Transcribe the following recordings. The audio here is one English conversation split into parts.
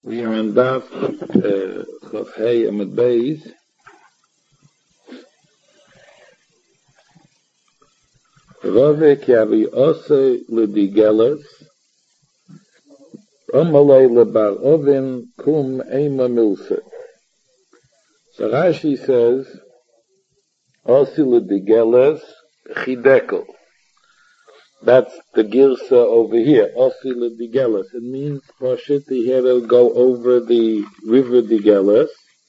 We are in Daf Chaf Hey Amud Beis. Rove ki avi ose ledigeles, Amalei lebar ovin kum ema milse. So Rashi says, ose ledigeles chidekel. That's the girsa over here, ose ledigeles. It means Pashit he had to go over the river Digeles.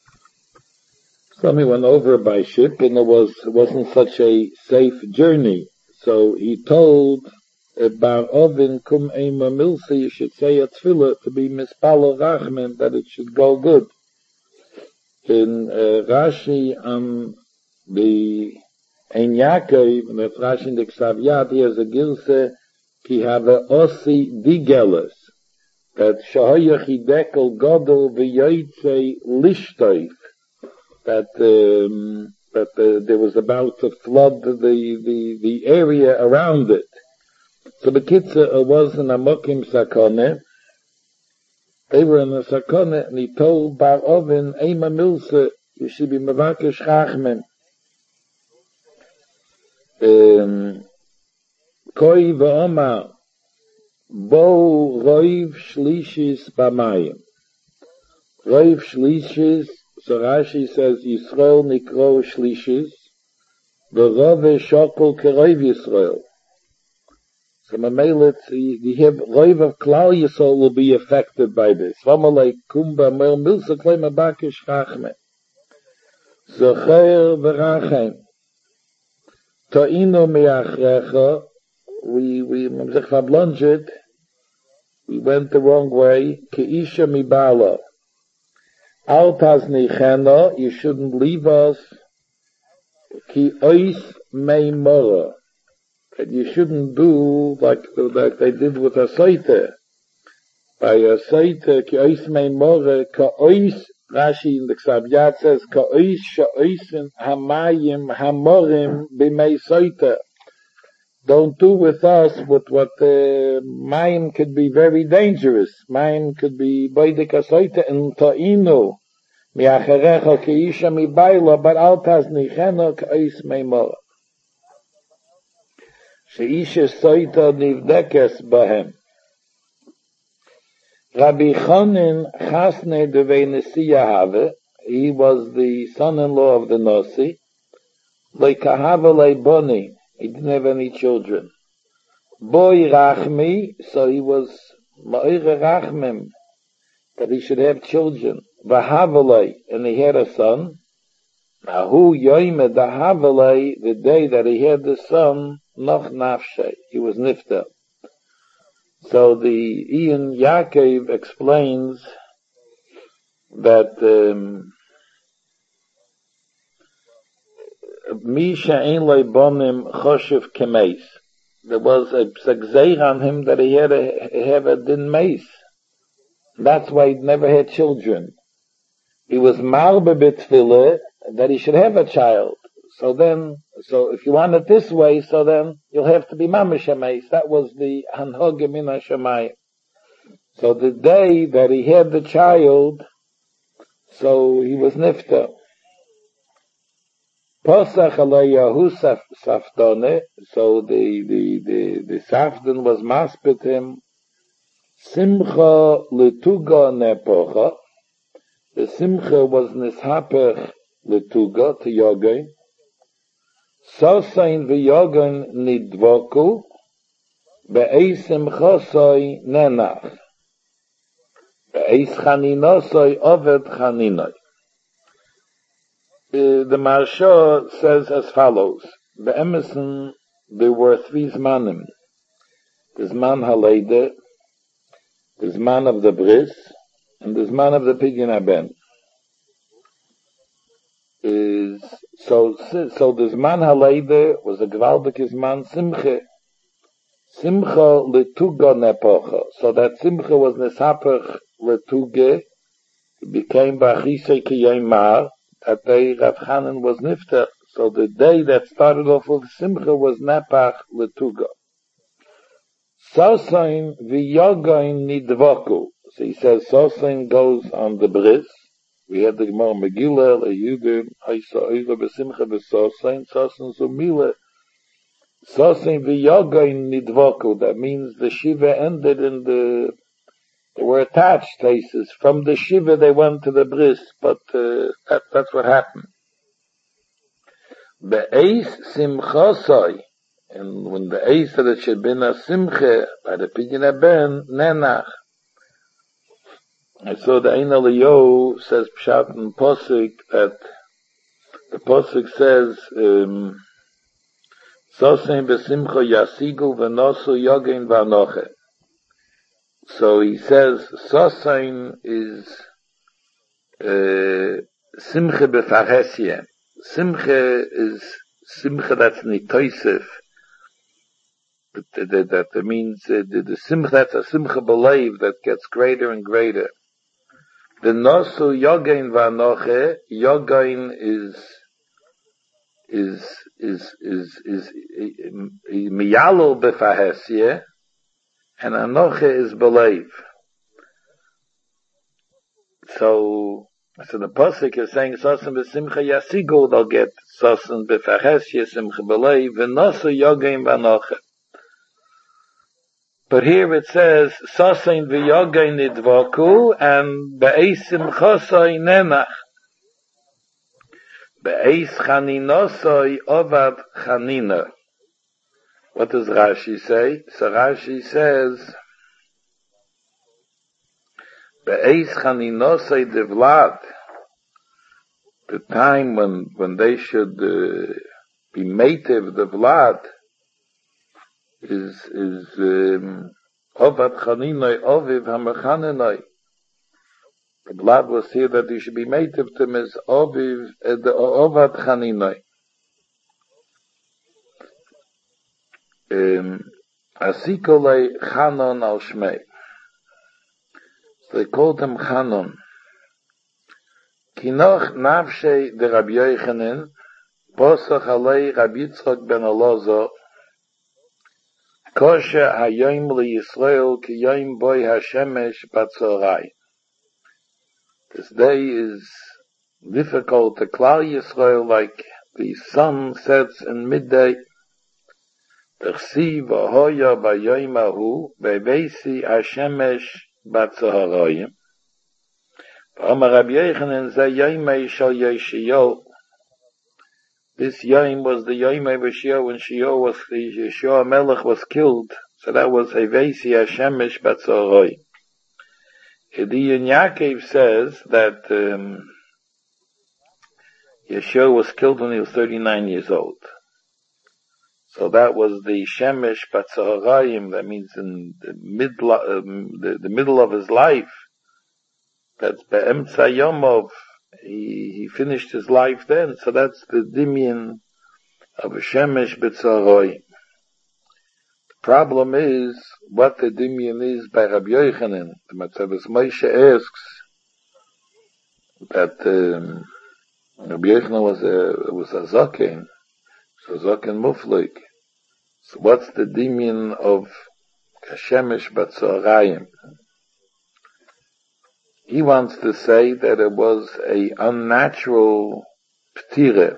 So he went over by ship, and it wasn't such a safe journey. So he told Bar Ovin kum ema milsa, you should say a tefillah to be mispalo rachman, that it should go good. In Rashi on the Ein Yaakov, and that's Rashi in the Ksav Yad, he has a gilse ki have osi digeles, that shahaya chidekel godel v'yoytze lishtoif, that there was about to flood the area around it. So the Kitzur was in a Mokim Sakone. They were in a Sakone, and he told Bar Ovin, Ema Milse, you should be Mavakesh Chachmen. Koi v'omar, bo roiv shlishis b'mayim. Roiv shlishis, so Rashi says, Yisrael nikro shlishis, v'rove shokol keroiv Yisrael. So Mameilet, the roiv of Klal Yisrael will be affected by this. Vamalei kumba mel milsa klei mabakish chachme. Zocher v'rachem. Ta'ino me'achrecha, we went the wrong way. Ke'isha mibala. Al taznichena, you shouldn't leave us. Ki ois meimora. That you shouldn't do like they did with a saita. By a saita, ki ois meimora, ka ois, Rashi in the Ksav Yad says, ka ois sha'oisin hamayim hamorim b'mei saita. Don't do with us what mayim could be very dangerous. Mayim could be boidik asoita and ta'inu. Mi'acharecha ki'isha mi'bayla, but al taznichena ka'is meimora. She'isha soita nivdekes bahem. Rabbi Chonin Chasne devei Nesiya have, he was the son-in-law of the Nasi. Le'kahava le'boni, he didn't have any children. Boy Rachmi, so he was Ma'ire Rachmim, that he should have children. Vahavalei, and he had a son. Ahu Yoime Dahavalei, the day that he had the son, Noch Nafshe, he was Nifta. So the Ian Yaakov explains that Misha ein leibonim choshev kemeis. There was a gzeir on him that he had to have a din meis. That's why he never had children. He was marbe b'tfilah that he should have a child. So if you want it this way, so then you'll have to be mamish hameis. That was the hanhoga min hashamayim. So the day that he had the child, so he was nifta. Posach alayahu saftone, so the safdon was maspit him. Simcha letuga nepocha. The simcha was nishapech letuga to yogain. Sosain v'yogain nidvoku, be'eis simchosoi nenach. Be'eis chaninosoi oved chaninoi. The Maharsha says as follows. Be'emerson, there were three zmanim. The zman haleide, the zman of the bris, and the zman of the pidyon haben. So the zman haleide was a gewaldige zman simche. Simcha letuga nepocha. So that simcha was nesapach letuge, became bachisei kiyemar, that day Rav Chanan was nifter. So the day that started off with simcha was nepach letuga. Sosain v'yogain nidvoku. So he says, Sosain goes on the bris. We had the Gemara Megillah, Yudim, Haisa Oila Besimcha Besosain, Sosain Zumila, Sosain V'Yogain Nidvoku. That means the Shiva ended in they were attached places. From the Shiva they went to the bris, but that's what happened. Be'eis Simchosai, and when the Eis said it should be a Simcha, by the Pidyon Haben, Nenach. I saw the Ein Eliyahu says Pshat and Posik that the Posik says Sosein Besimcha Yasigu V'nosu Yogin V'anoche. So he says Sosein is Simcha B'Farhesye. Simcha is Simcha that's Nitoisif. That means the Simcha, that's a Simcha B'Leiv that gets greater and greater. The Nosu Yogain Vanoche, Yogain is Miyalo B'Fahesye, and Anoche is B'Leiv. So the Pasuk is saying, Sosen B'Simcha Yasigu, they'll get Sosen B'Fahesye, Simcha B'Leiv, and Nosu Yogain Vanoche. But here it says, Sosein v'yogain nidvoku, and be'esim chosoi nenach. Be'es chaninosoi ovad chanina. What does Rashi say? So Rashi says, be'es chaninosoi devlad. The time when they should be mative the vlad, is Ovad Chaninoi Oviv Hamachanenoi. The blood was here that he should be made of them as Oviv the Ovad Chaninoi. Asikolei Chanon al Shmei. So they called him Chanon. Kinoch Navshei de Rabbi Yochanan Posach Alei Rabbi Yitzchak ben Elazar Kosher hayoim liYisrael ki yoim boy hashemesh batzorai. This day is difficult to Klal Yisrael like the sun sets in midday. T'chsi v'hoya bayoim ahu beveisi hashemesh batzoharayim. V'amar Rabbi Yochanan ze yoimei shal Yeshayahu. This Yom was the Yom of Shio when Shio Melech was killed. So that was Hevesi Hashemesh Batzoroi. Ediyan Yaakov says that Yeshua was killed when he was 39 years old. So that was the Shemesh Batzorayim, that means in the middle of his life. That's Be'emtza Yomov. He finished his life then, so that's the Dimyan of a Shemesh B'Tzoroi. The problem is what the Dimyan is by Rabbi Yochanan. The Matzavos Moshe asks that Rabbi Yochanan was a Zaken, so Zaken Muflik. So what's the Dimyan of Shemesh B'Tzorayim? He wants to say that it was a unnatural ptira,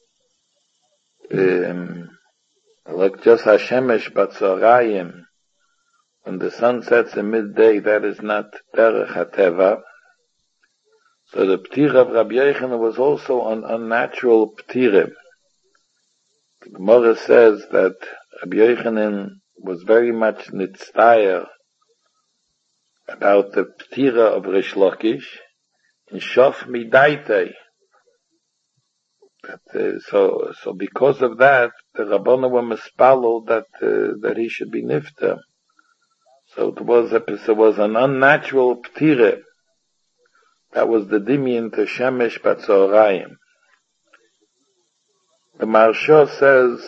like just Hashemesh Batzorayim, when the sun sets in midday, that is not derech hateva. So the ptira of Rabbi Yochanan was also an unnatural ptira. The Gemara says that Rabbi Yochanan was very much nitztayer about the ptira of Rish Lakish in Shof Midaitei. So because of that, the Rabbanu were mispalel that he should be nifta. So it was an unnatural ptira. That was the dimyan to Shemesh Batzorayim. The Maharsha says,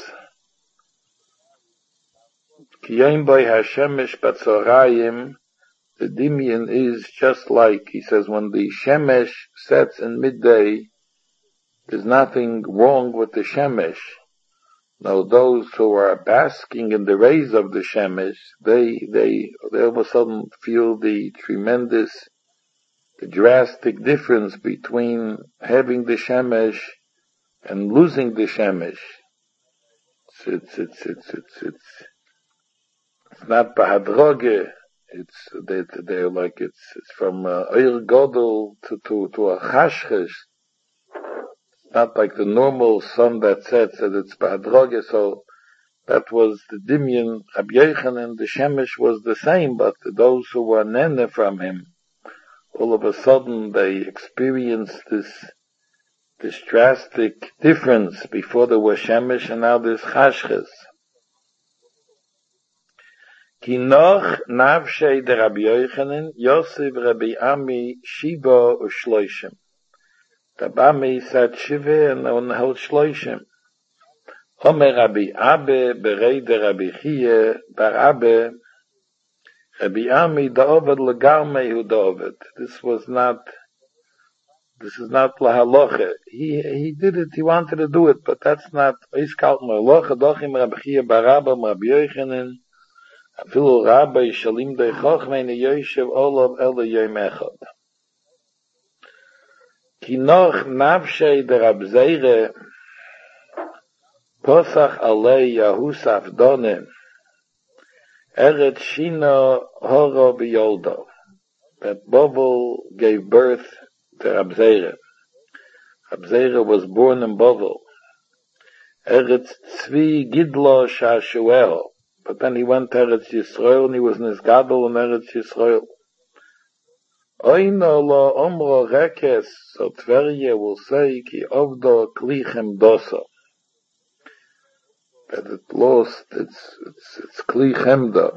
Ki yom boy Hashemesh Batzorayim. The Dimyan is just like, he says, when the Shemesh sets in midday, there's nothing wrong with the Shemesh. Now those who are basking in the rays of the Shemesh, they all of a sudden feel the drastic difference between having the Shemesh and losing the Shemesh. It's not bahadroge. They're like it's from Oir Godel to a Chashchesh. Not like the normal sun that sets, that it's bahadroge. So that was the Dimyan. Rabbi Yochanan, the Shemesh was the same, but those who were nene from him, all of a sudden they experienced this drastic difference. Before there was Shemesh and now there's Chashches. Ki noch navshei de Rabbi Yochanan, Yosef Rabbi Ami, Shiva u'Shloishim. The Bami said Shiva and held Shloishim. Omer Rabbi Abbe, berei de Rabbi Chie, bar Abbe, Rabbi Ami, da'oved legarmei hu da'oved. This is not lahaloche. He did it, he wanted to do it, but that's not, iskalt mahaloche, dochim Rabbi Chie bar Abbe, Rabbi Yochanan, afilu Rabbi shalim dei chochmei yoshev olav ele yom echad. Ki noch navshei de Rab Zeire, posach alei Yahusaf donem, eret shina horo biyoldo. That Bovel gave birth to Rab Zeire. Rab Zeire was born in Bovel. Eretz Tzvi Gidlo Shashuel. But then he went to Eretz Yisrael and he was Nizgadol in Eretz Yisrael. Oino lo omro rekes, so Tverje will say, ki ovdo klichem doso. That it lost its klichemda.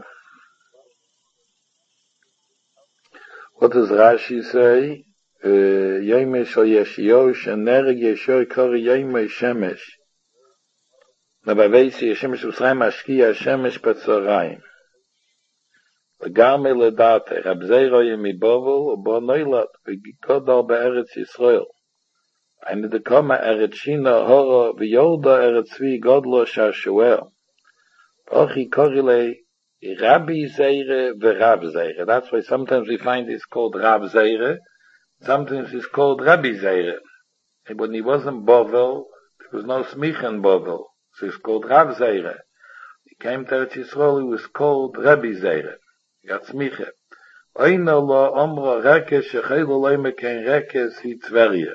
What does Rashi say? Yemesh o yeshiosh, and nerig yeshoi kori yemesh shemesh. Nabavesi yeshemesh usraim ashkiya shemesh petzorayim. Legame ledate, Rab Zeiro yemi bovel, ubo noilat, v'gikodal be'eretz Yisrael. Eine de koma eretz shina horo, v'yolda eretz tzvi godlo shashuel. Ochi korile, Rabbi Zeire v'Rab Zeire. That's why sometimes we find it's called Rab Zeire, sometimes it's called Rabbi Zeire. And when he was in Bovel, there was no smicha in Bovel, so it's called Rab Zeire. He came to Eretz Yisrael, he was called Rabbi Zeire. He got smicha. Oino lo omro rekes, shechelu loime kein rekes, hi Tverje.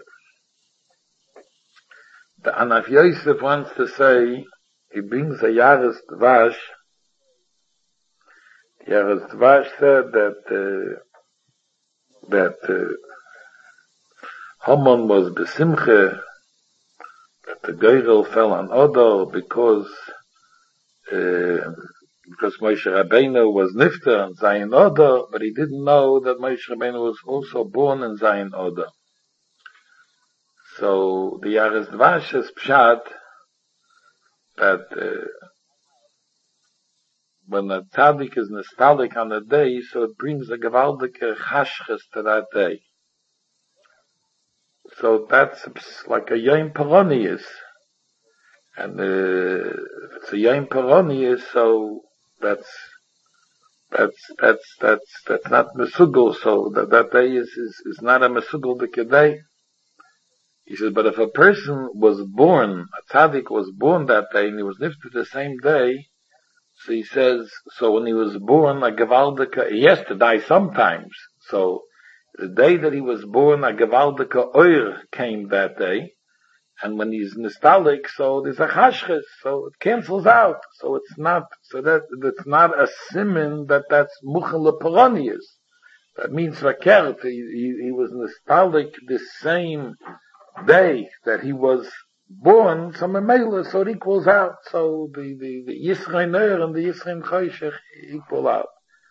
The Anaf Yosef wants to say, he brings a Yaris Dvash. Yaris Dvash said that Haman was besimche, that the Geirel fell on Odo because Moshe Rabbeinu was nifter in Zayin Odo, but he didn't know that Moshe Rabbeinu was also born in Zayin Odo. So the Yaris Dvash is pshat that when a tzaddik is nostalgic on a day, so it brings a gewaldige chashches to that day. So that's like a Yom Peronius. And if it's a Yom Peronius, so that's not mesugel, so that day is not a mesugel day. He says, but if a person was born, a tzaddik was born that day, and he was nifted the same day, so he says, so when he was born, a gewaldike, he has to die sometimes. So the day that he was born, a gewaldike oir came that day, and when he's nostalgic, so there's a chashches, so it cancels out. So it's not a siman that's muchel leperonius. That means verkehrt, he was nostalgic the same day that he was born, so memela, so it equals out. So the Yisrael Ner and the Yisrael Choshech equal out.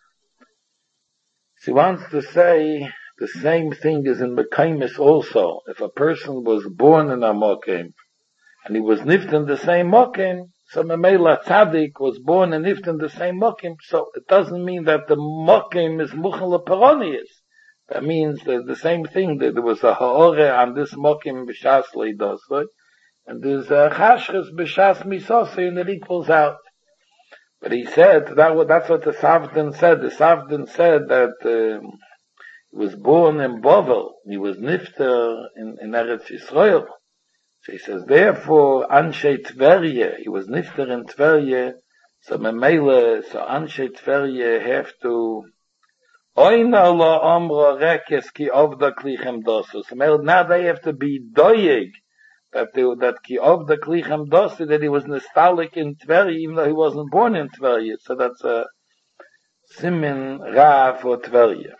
She wants to say the same thing is in Mekaimis also. If a person was born in a Mokim and he was nift in the same Mokim, so memela Tzaddik was born and nift in the same Mokim, so it doesn't mean that the Mokim is Muchel Peronius. That means that the same thing, that there was a ha'ore on this mokim b'shas leidosoi, And there's chashres b'shas misosei, and it equals out. But he said, that's what the Savdan said. The Savdan said that he was born in Bovel. He was nifter in Eretz Yisrael. So he says, therefore, Anshe Tverye, he was nifter in Tverye, so Memele, so Anshe Tverye have to, Oina lo omro rekes ki ovda klichem dosu. So now they have to be doyeg, that ki ovda klichem dosu, that he was nostalgic in Tverye, even though he wasn't born in Tverye. So that's a simin ra for Tverye.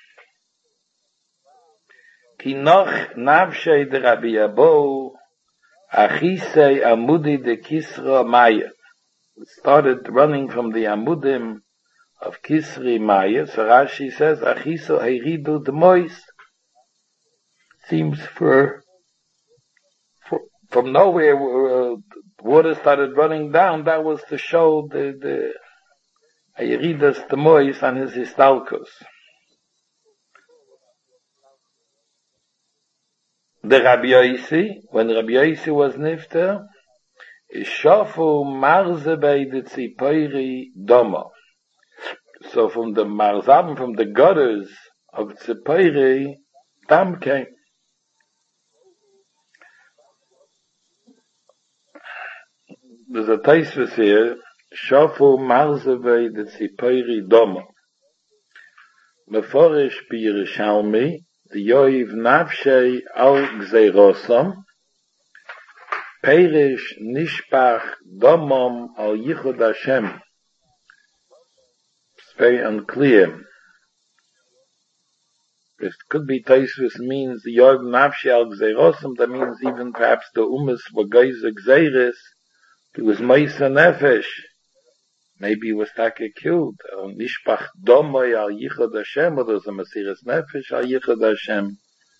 Ki noch navshei de Rabbi Abo, Achisei Amudi de Kisra Maya. It started running from the Amudim of Kisri Maya. So Rashi says, Achiso Heiridu de Mois. Seems from nowhere, water started running down. That was to show the Heiridas de Mois and his Histalkos. The Rabbi Yosi, when Rabbi Yosi was nifter, Ishofu Marzebei de Tzipoiri Doma. So from the Marzabim, from the gutters of Tzipoiri, Dam came. There's a taisvis here, Shofu Marzebei de Tzipoiri Doma. Meforish Bi Yerushalmi, the Yoiv Navshei al Gzeirosam, Perish Nishpach Domom al Yichud Hashem. It's very unclear. It could be Taisvis means the Yoiv Navshei al Gzeirosam, that means even perhaps the Umas Vagaiza Gzeiris, he was Meisa Nefesh. Maybe he was taka killed. Nishpach Domoy al Yichud Hashem, or there's a Mesiras Nefesh al Yichud Hashem.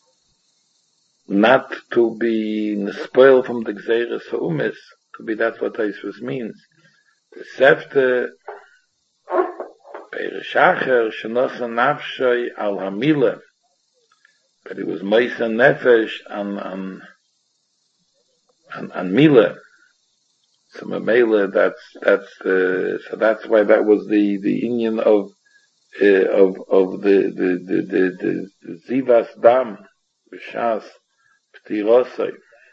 Not to be spoiled from the Gzeiras Umis. Could be that's what Taisvus means. The Sefte, Beirashacher, Shenocha Nafshay al Hamila. But it was Meisa Nefesh and Mila. So Mamela, so that's why that was the union of the Zivas Dam, B'shas P'tirosai.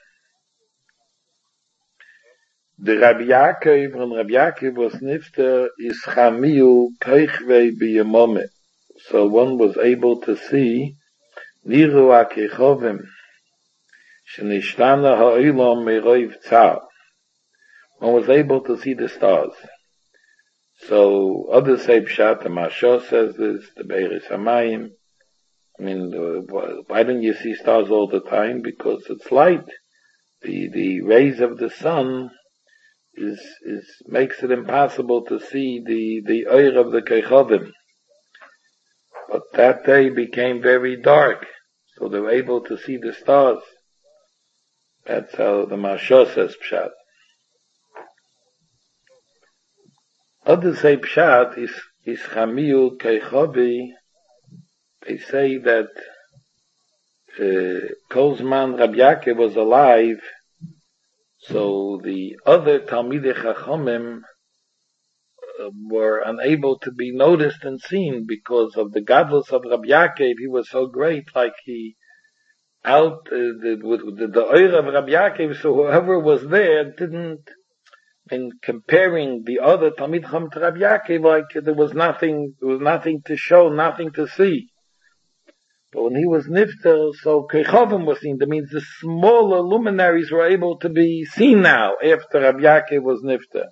The Rabbi Yaakov, when Rabbi Yaakov was nifter, is Chamiu Peichvei B'yamome. So one was able to see Niru HaKechovim, Shenishtana Ha'olam Meroiv Tzar. One was able to see the stars. So others say Pshat, the Mashal says this, the Beiris Hamayim. I mean, why don't you see stars all the time? Because it's light. The rays of the sun makes it impossible to see the Oir of the Kechovim. But that day became very dark, so they were able to see the stars. That's how the Mashal says Pshat. Others say Pshat is Chamiu Keichobi. They say that Kolzman Rabbi Yaakov was alive, so the other Talmidei Chachomim were unable to be noticed and seen because of the gadlus of Rabbi Yaakov. He was so great, like he out the oir of Rabbi Yaakov. So whoever was there didn't. In comparing the other Talmid Chacham to Rabbi Yaakov, like there was nothing to show, nothing to see. But when he was nifter, so Kechovim was seen. That means the smaller luminaries were able to be seen now after Rabbi Yaakov was nifter.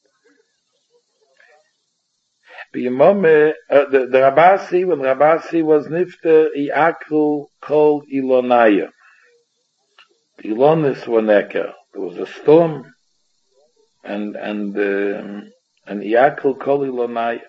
The Rabasi, when Rabasi was nifter, Iakru called Ilonaya. The Ilonis were necker. There was a storm. And Yaakov Kol Ilonaya.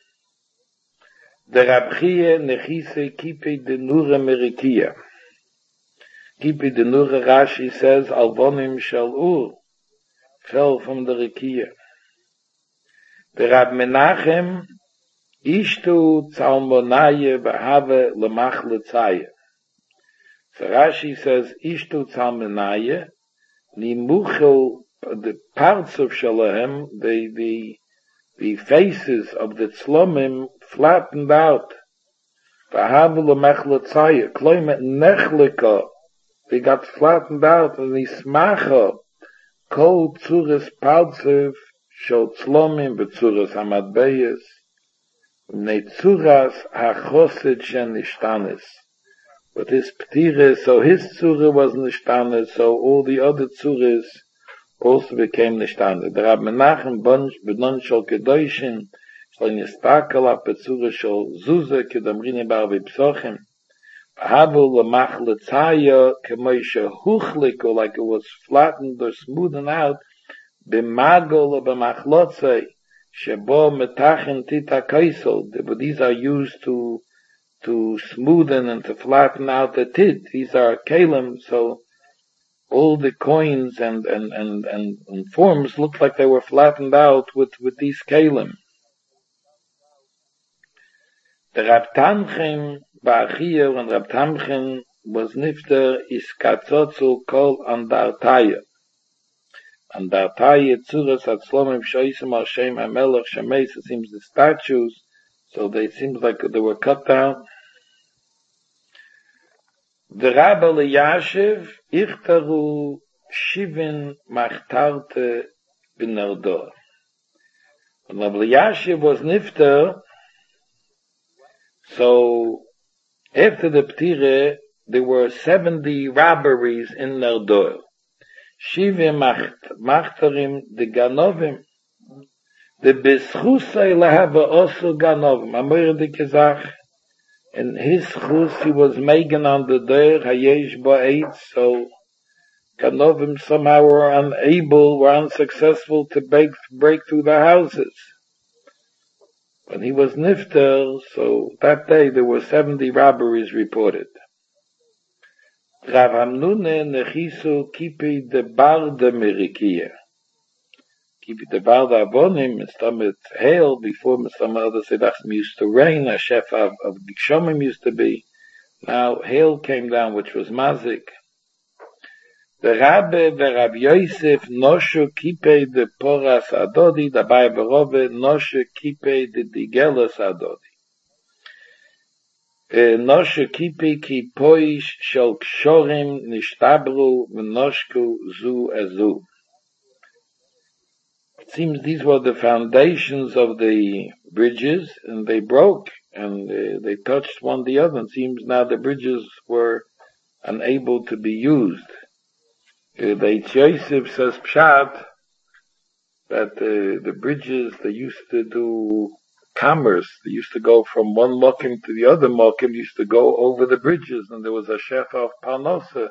The Rabchie Nechise Kipe de Nura Merikia. Kipe de Nura, Rashi says, Alvonim Shal Ur, fell from the Rikia. The Rab Menachem, Ishtu Tzalmonaye Bahave Lemach Letzaya. So Rashi says, Ishtu Tzalmonaye, Nimuchel, the parts of Shalahem, the faces of the Tzlomim flattened out. Vahavula mechletzaya, kloimet nechlika, they got flattened out, and the smacha, kol tzuras paltzev, shel Tzlomim, betzuras hamadbeyes, ne tzuras hachosid shen nishtanis. But his ptire, so his tzura was nishtanis, so all the other tzuras also became nishtanis. The Rab Menachem benon shel kedoishin, shel nistakel ap betzura shel zuze, kedamrini bar v'psochim, Havel lemach letzaya kemoisha huchliko, like it was flattened or smoothened out, b'magol or b'machlotzei, shebo metachin tita kaisel. But these are used to smoothen and to flatten out the tit. These are kalim, so all the coins and forms looked like they were flattened out with these kalim. The Rab Tamchen Ba'achiyah, when Rab Tamchen was nifter, is katzotzu kol andartaya. Andartaya tzuras hatzlomim shoisim al shem hamelech shemeis, it seems the statues, so they seems like they were cut down. The Rabbi Liyashiv ichtaru shivin machtarte b'nerdor. When Rabbi Liyashiv was nifter, so after the Ptire, there were 70 robberies in Nerdor. Shivim machtarim de ganovim. The beschusay lahava also ganovim. Amir de Kezach. In his chus, he was making on the door, hayesh ba'eit, so ganovim somehow were unsuccessful to break through the houses. When he was nifter, so that day there were 70 robberies reported. Rav Hamnune nechisu kipi de barda merikia. Kipi de barda avonim, Mr. hail, before Mr. Other Sedachim used to rain, a chef of Gishomim used to be. Now hail came down, which was mazik. The Rabbe, the Rav Yosef, noshu kipe de poras adodi, the Baibarove, noshu kipe de digelas adodi. Noshu kipe ki poish shel kshorim nishtabru v'noshku zu ezu. It seems these were the foundations of the bridges, and they broke, and they touched one the other. It seems now the bridges were unable to be used. The Eitz Yosef says Pshat that the bridges, they used to do commerce. They used to go from one mokim to the other mokim, used to go over the bridges, and there was a shefa of parnosa.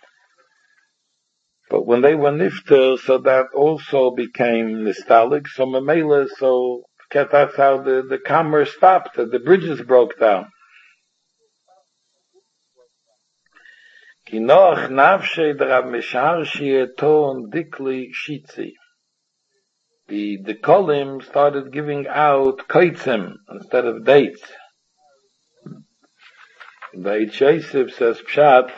But when they were nifter, so that also became nostalgic. So memela, so that's how the commerce stopped. The bridges broke down. Kinoch nafshe der Rav Mesharshi ton dikli shitzi. The kolim started giving out kaitzim instead of dates. The Eitz Yosef says Pshat.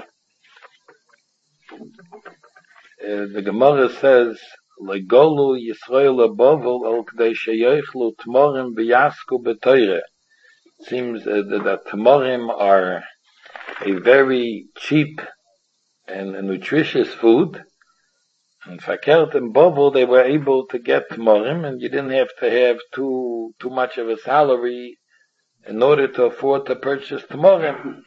The Gemara says legolu Yisrael abovel al kdei sheyochlu tmorim b'yasku b'toire. It seems that tmorim are a very cheap and nutritious food. And fakert and bovel, they were able to get tmorim, and you didn't have to have too much of a salary in order to afford to purchase tmorim.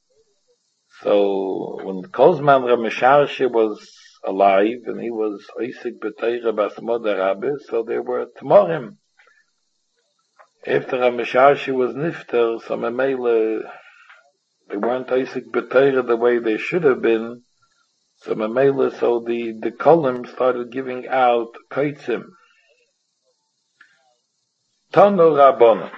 So when Kozman Rav Mesharshi was alive, and he was Oisik B'Teira Basmod Rabbe, so there were tmorim. After Rav Mesharshi was nifter, so memele, they weren't Oisik B'Teira the way they should have been. So memele, so the kolim started giving out kaitzim. Tanu Rabbanon.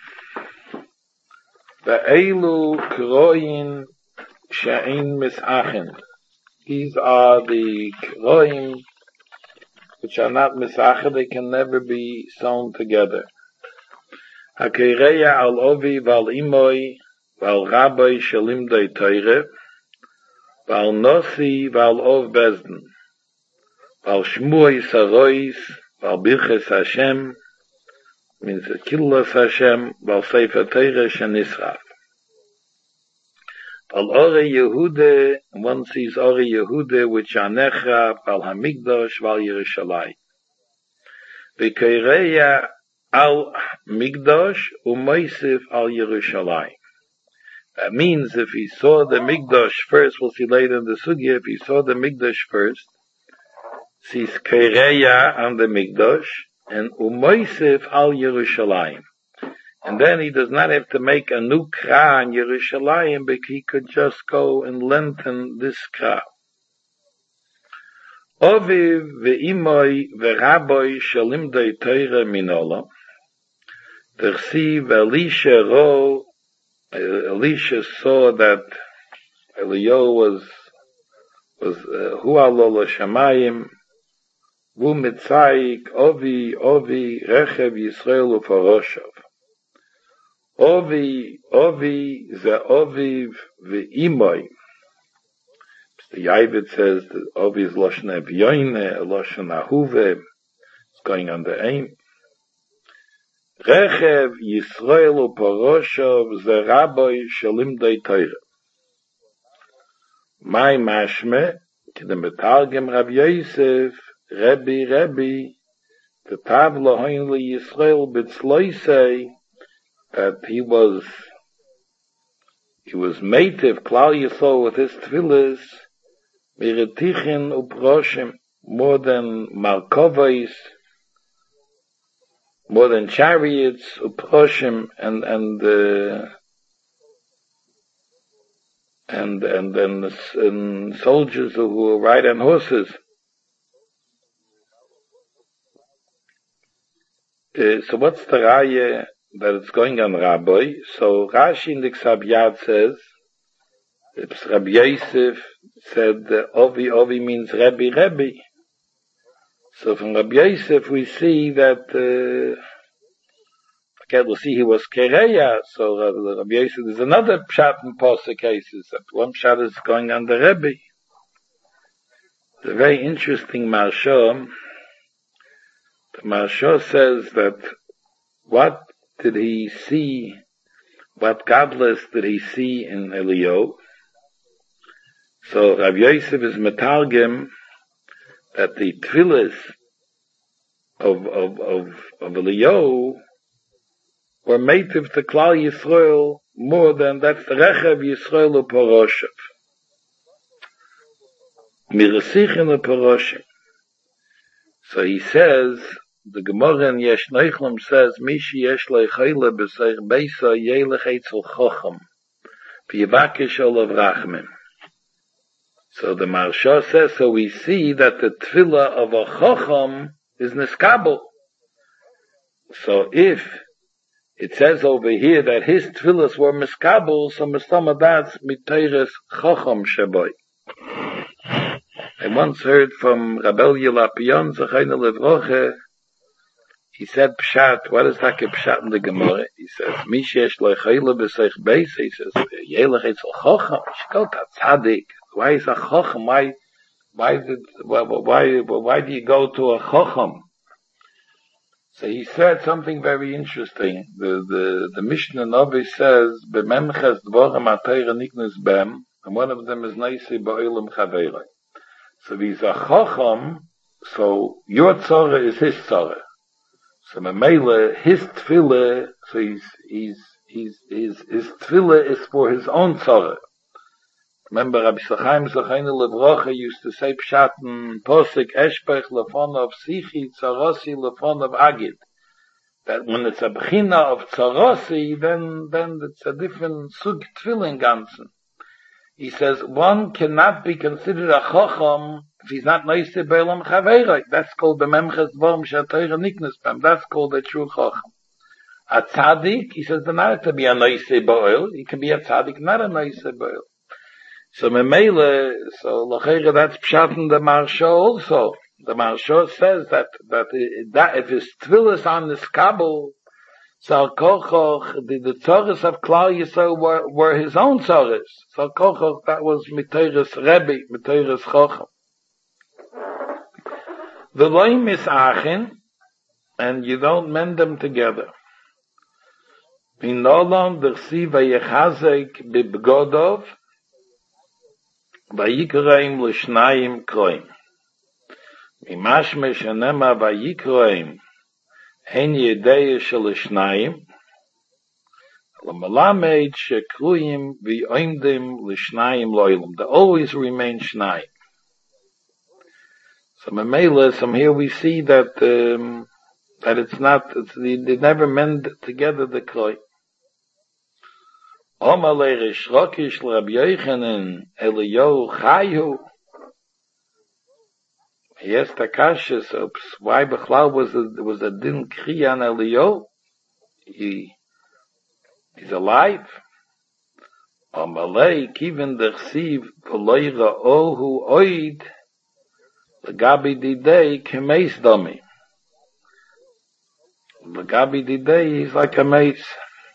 Ve'elu kroyin she'ein misachin. These are the kroim which are not misachin, they can never be sewn together. Hakereya al ovi val imoy val rabbi shalimdei teire val nosi val ov bezdin. Val Shmua Isarois, Val Birches Hashem, means the Killas Hashem, Val Sefer Torah Shenisraf. Val Ore Yehude, one sees Ore Yehude, which are Nechra, Val Hamikdash, Val Yerushalayim. V'Koreya al Mikdash, U'Moisif al Yerushalayim. That means if he saw the Mikdash first, we'll see later in the Sugya, if he saw the Mikdash first, sees Koreya on the Mikdash, and U'Moisif al Yerushalayim. And then he does not have to make a new Kra in Yerushalayim, but he could just go and lengthen this Kra. Oviv ve'imoi ve'rabboi shalimdei Torah minola. Tersiv Elisha saw that Eliyahu was hu'alol shamayim, vu mitzayik ovi rechev Yisrael u'faroshav. Ovi ze oviv ve'imoi. The Yavit says that Ovi is Lashon Evyoine, Lashon Ahuve, it's going on the aim. Rechev Yisrael u'Paroshav ze Rabbi Shalimdei Torah. My mashme, to the Metalgem Rav Yosef, Rebbe, the Tavla Hoinli Yisrael B'tzloisei, that he was mative, Klal Yisrael with his tefillas, Miritichin u'Proshim, more than Malkovais, more than chariots, u'Proshim, and soldiers who ride on horses. So what's the raya that it's going on Rabbi? So Rashi in the Ksab Yad says, Rabbi Yosef said Ovi means Rebbe. So from Rabbi Yosef we see that we'll see he was Kereya. So Rabbi Yosef, there's another pshat in Pasuk cases that one pshat is going on the Rebbe. It's a very interesting Marsha. The Marsha says that what did he see? What godless did he see in Eliyahu? So Rav Yosef is metargem that the tefillas of Eliyahu were mative to Klal Yisrael more than that's the Rechev Yisrael u'Paroshav. Mirasichin u'Paroshim. So he says, the Gemara in Yesh Neichlam says, Mishi yesh leichayla b'seich beisa yelech eitzel chocham v'yivakish olav rachmim. So the Marsha says, so we see that the tefillah of a chocham is niskabel. So if it says over here that his tefillahs were miskabel, so misama that's mitayres chocham shaboy. I once heard from Rabel Yelapion, Zechayna Levroche, he said pshat, what is that pshat in the Gemara? He says, Mishesh leichayla b'seich beis, he says, Yelech etzel chocham, you should go to tzaddik. Why is a chocham? Why do you go to a chocham? So he said something very interesting. The Mishnah Novi says, B'memches dvorim atayra niknus bem, and one of them is Neisi ba'olam chaveiroi. So he's a chocham, so your tzara is his tzara. So Mamela, his tefillah, so his tefillah is for his own tzara. Remember, Rabbi Sachaim Zechayna Levrocha used to say Pshaten Posik Eshpech Lefon of Sichi Tzarosi Lefon of Agid. That when it's a bechina of Tzarosi, then it's a different sug tefillin ganzen. He says one cannot be considered a chocham if he's not noisy be'olam chaveiroi. That's called the memches dvorim she'atayra niknus b'em. That's called a true chocham. A tzaddik, he says, doesn't have to be a noisy be'ol. He can be a tzaddik, not a noisy be'ol. So Memele, so Lachera, that's pshat in the Marsha also. The Marsha says that if his tefillas on this kabel, so Kochoch, the tzoros of Klal Yisrael were his own tzoros. So Kochoch, that was Miteres Rebbe, Miteres Chocham. The loim is achin, and you don't mend them together. Inolam dersi vayechazek bibgodov, vayikreim l'shnayim kroim. Mimashme shenema vayikreim, hen yedei shel l'shnayim, l'malamed shekruyim v'oimdim l'shnayim loilim. They always remain shnayim. So from here we see that that they never mend together the kloi. Omalei Rish Lakish l'Rabbi Yochanan Eliyahu Chayu. Yes, Takashis. Why Bechlal was a din kriyan Eliyahu? He's alive. Omalei Kiven Dersiv V'Loi Ra'ohu Oid L'Gabi Didei Kemeis Domi. L'Gabi Didei, he's like a mace.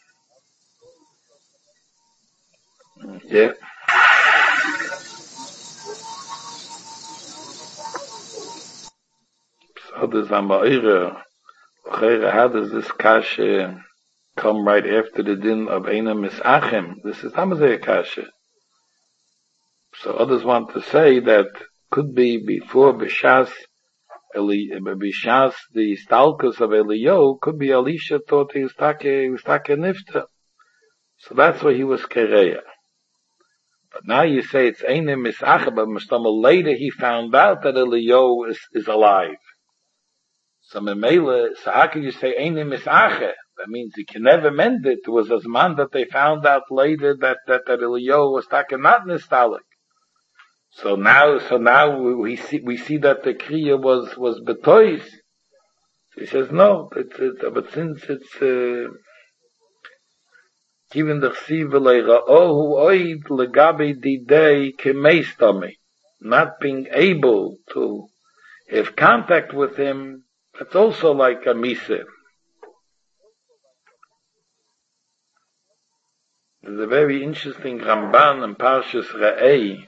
Yeah. So there's Ama'ira. How does this kasha come right after the din of Eina Misachim? This is Hamazeh kasha. So others want to say that could be before Bishas, the stalkers of Eliyahu, could be Elisha thought he was take nifta. So that's why he was kereya. But now you say it's Einem Misacha, but later he found out that Eliyahu is alive. So Memela, so how can you say Einem Misacha? That means he can never mend it. It was as man that they found out later that Eliyahu was not nostalgic. So now we see that the kriya was betois. So he says no, but since it's given the chsiv ohu oid legabe didei kemeistami, not being able to have contact with him, that's also like a misa. There's a very interesting Ramban in Parshas Re'ei.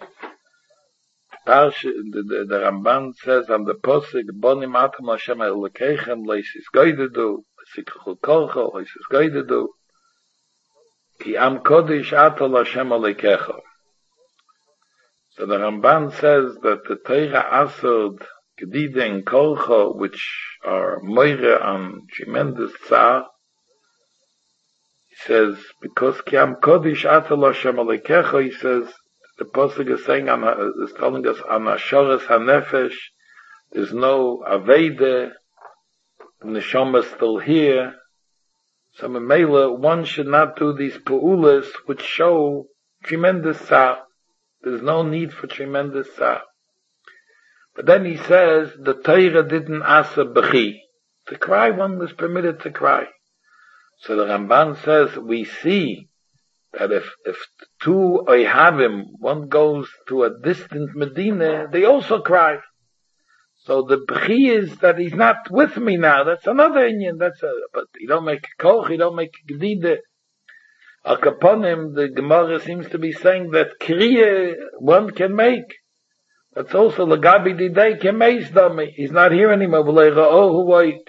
The Ramban says on the posuk, "Bonim atam Hashem Elokeichem leisis goydedu, sikchu kolcho leisis goydedu, ki am kodesh atal Hashem Elokeichem." So the Ramban says that the Torah asod gedide and kolcho, which are moire on tremendous tzar, he says because ki am kodesh atal Hashem Elokeichem, he says. The Pasuk is saying, is telling us, on Ashoras HaNefesh, there's no Aveda, the Neshama is still here. So, Memela, one should not do these Pu'ulas, which show tremendous Sa'ah. There's no need for tremendous Sa'ah. But then he says, the Torah didn't asa B'chi. To cry, one was permitted to cry. So the Ramban says, we see that if two Oihavim, one goes to a distant Medina, they also cry. So the B'chi is that he's not with me now. That's another Inyan. But you don't make a koch, you don't make a gedide. Al Kaponim, the Gemara seems to be saying that Kriya one can make. That's also Lagabi Didei Kemeis Dami. He's not here anymore. V'lei ra'ohu oid.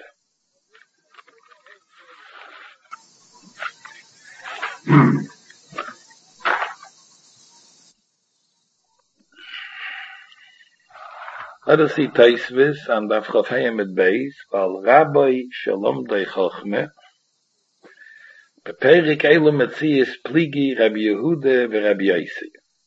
Let us see Taisvis and Afchafayim at Beis, Val Rabbi Shalom Dei Chochme, Peperik Elu Metzias Pligi Rabbi Yehuda Rabbi Yossi.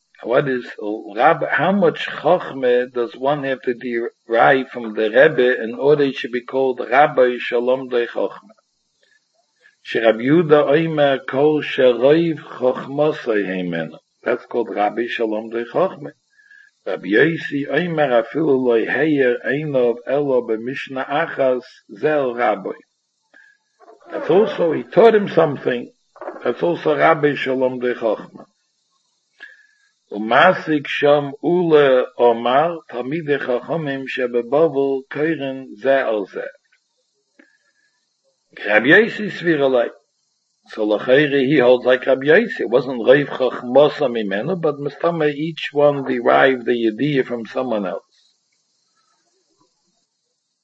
How much Chochme does one have to derive from the Rebbe in order it should be called Rabbi Shalom Dei Chochme? Rabbi Yehuda Oimer Kol Sheroiv Chochmosai Heimenu. That's called Rabbi Shalom Dei Chochme. Rabbi Yossi Oimer afilu loy heyer einov elo b'mishna achas zel Rabbi. That's also, he taught him something. That's also Rabbi Shalom Dei Chochma. Umasik sham ule omar tamidei chachomim shebebavel koiren ze al ze. Rabbi Yossi sviralei. So l'chayri he holds like Rabbi Yossi. It wasn't Reiv Chachmosa Mimenu, but Mustama each one derived the idea from someone else.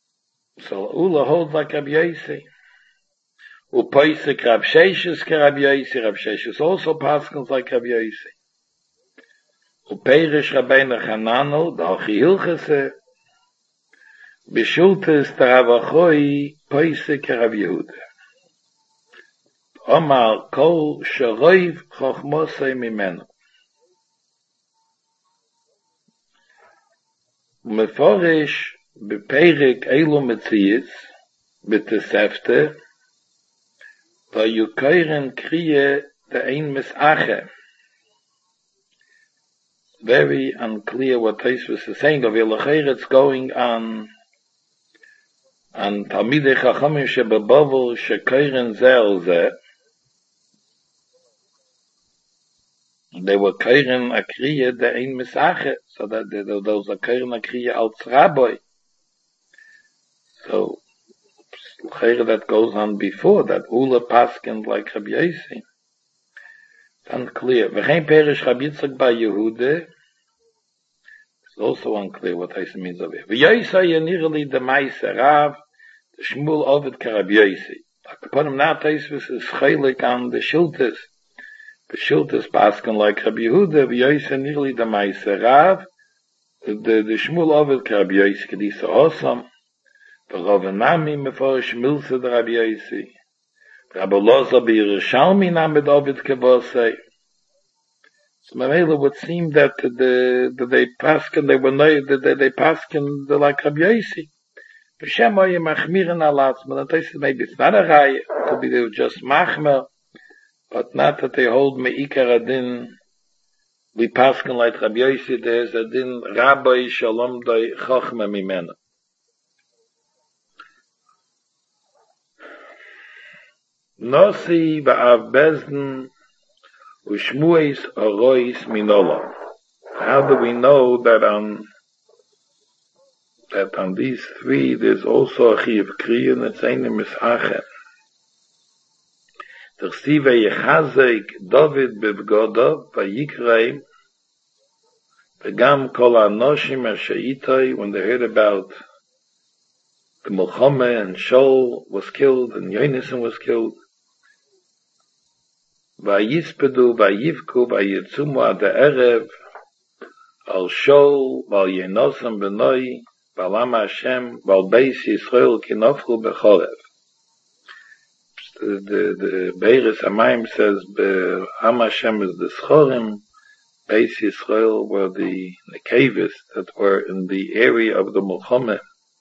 So Ula holds like Rabbi Yossi. Upoisek Rav Sheshes ke Rabbi Yossi. Rav Sheshes also paskins like Rabbi Yossi. Uperish Rabbeinu Chananu, the Achi Hilchese, Bishultes Taravachoi, Poisek ke Rabbi Yehuda. Omar Kol Sharoiv Chochmosei Mimenu. Meforish Beperik Eilu Metzies, Betesefte, Vayukairen Kriye the Ein Misache. Very unclear what Tosfos is saying. Of Yelacher, it's going on Talmidei Chachamim shebebavel shekairen zeh al zeh. They were kairen akriye the ein misache, so that those are kairen akriye als rabbi. So that goes on before that Ula paskin like Rabbi Yossi. It's unclear. V'chein perish Rabbi Yitzchak bar Yehuda. It's also unclear what Tosfos means of it. V'Yossi yenirli the Ma'aser Rav, the Shmuel Ovid ke Rabbi Yossi. Upon him now Tosfos is chaylik on the Shiltes. The Shiltes paskin like Rabbi Yehuda. V'Yossi yenirli the Ma'aser Rav, the Shmuel Ovid ke Rabbi Yossi kedisa awesome. The Rav Nami meforish milse the Rabbi Yossi. Rabbi Loza b'Yerushalmi named Ovid kebosei. So Mamela would seem that they paskin, they were no, they paskin like Rabbi Yossi. B'Shem oye machmirin alatz, but maybe it's not a raya, it could be they were just machmer, but not that they hold me'ikar adin, we paskin like Rabbi Yossi, there's a din rabbi shalom doi chochma mimena. Nosi ba'av bezden u'shmues arois minola. How do we know that on these three there's also a chiyuv kriya and it's eine misache? Tersive yechazek David bevgoda vayikrei v'gam kol ha'anoshim asheitoi, when they heard about the Milchama and Shaul was killed and Yonasan was killed. Vayispedu, vayivku, vayitzumu ad ha'erev, al Shaul, val Yonasan benoi, val Am Hashem, val Beis Yisrael kinofchu bechorev. The Beiris Hamayim says, Am Hashem is the Schorim, Beis Yisrael were the caves that were in the area of the Milchama.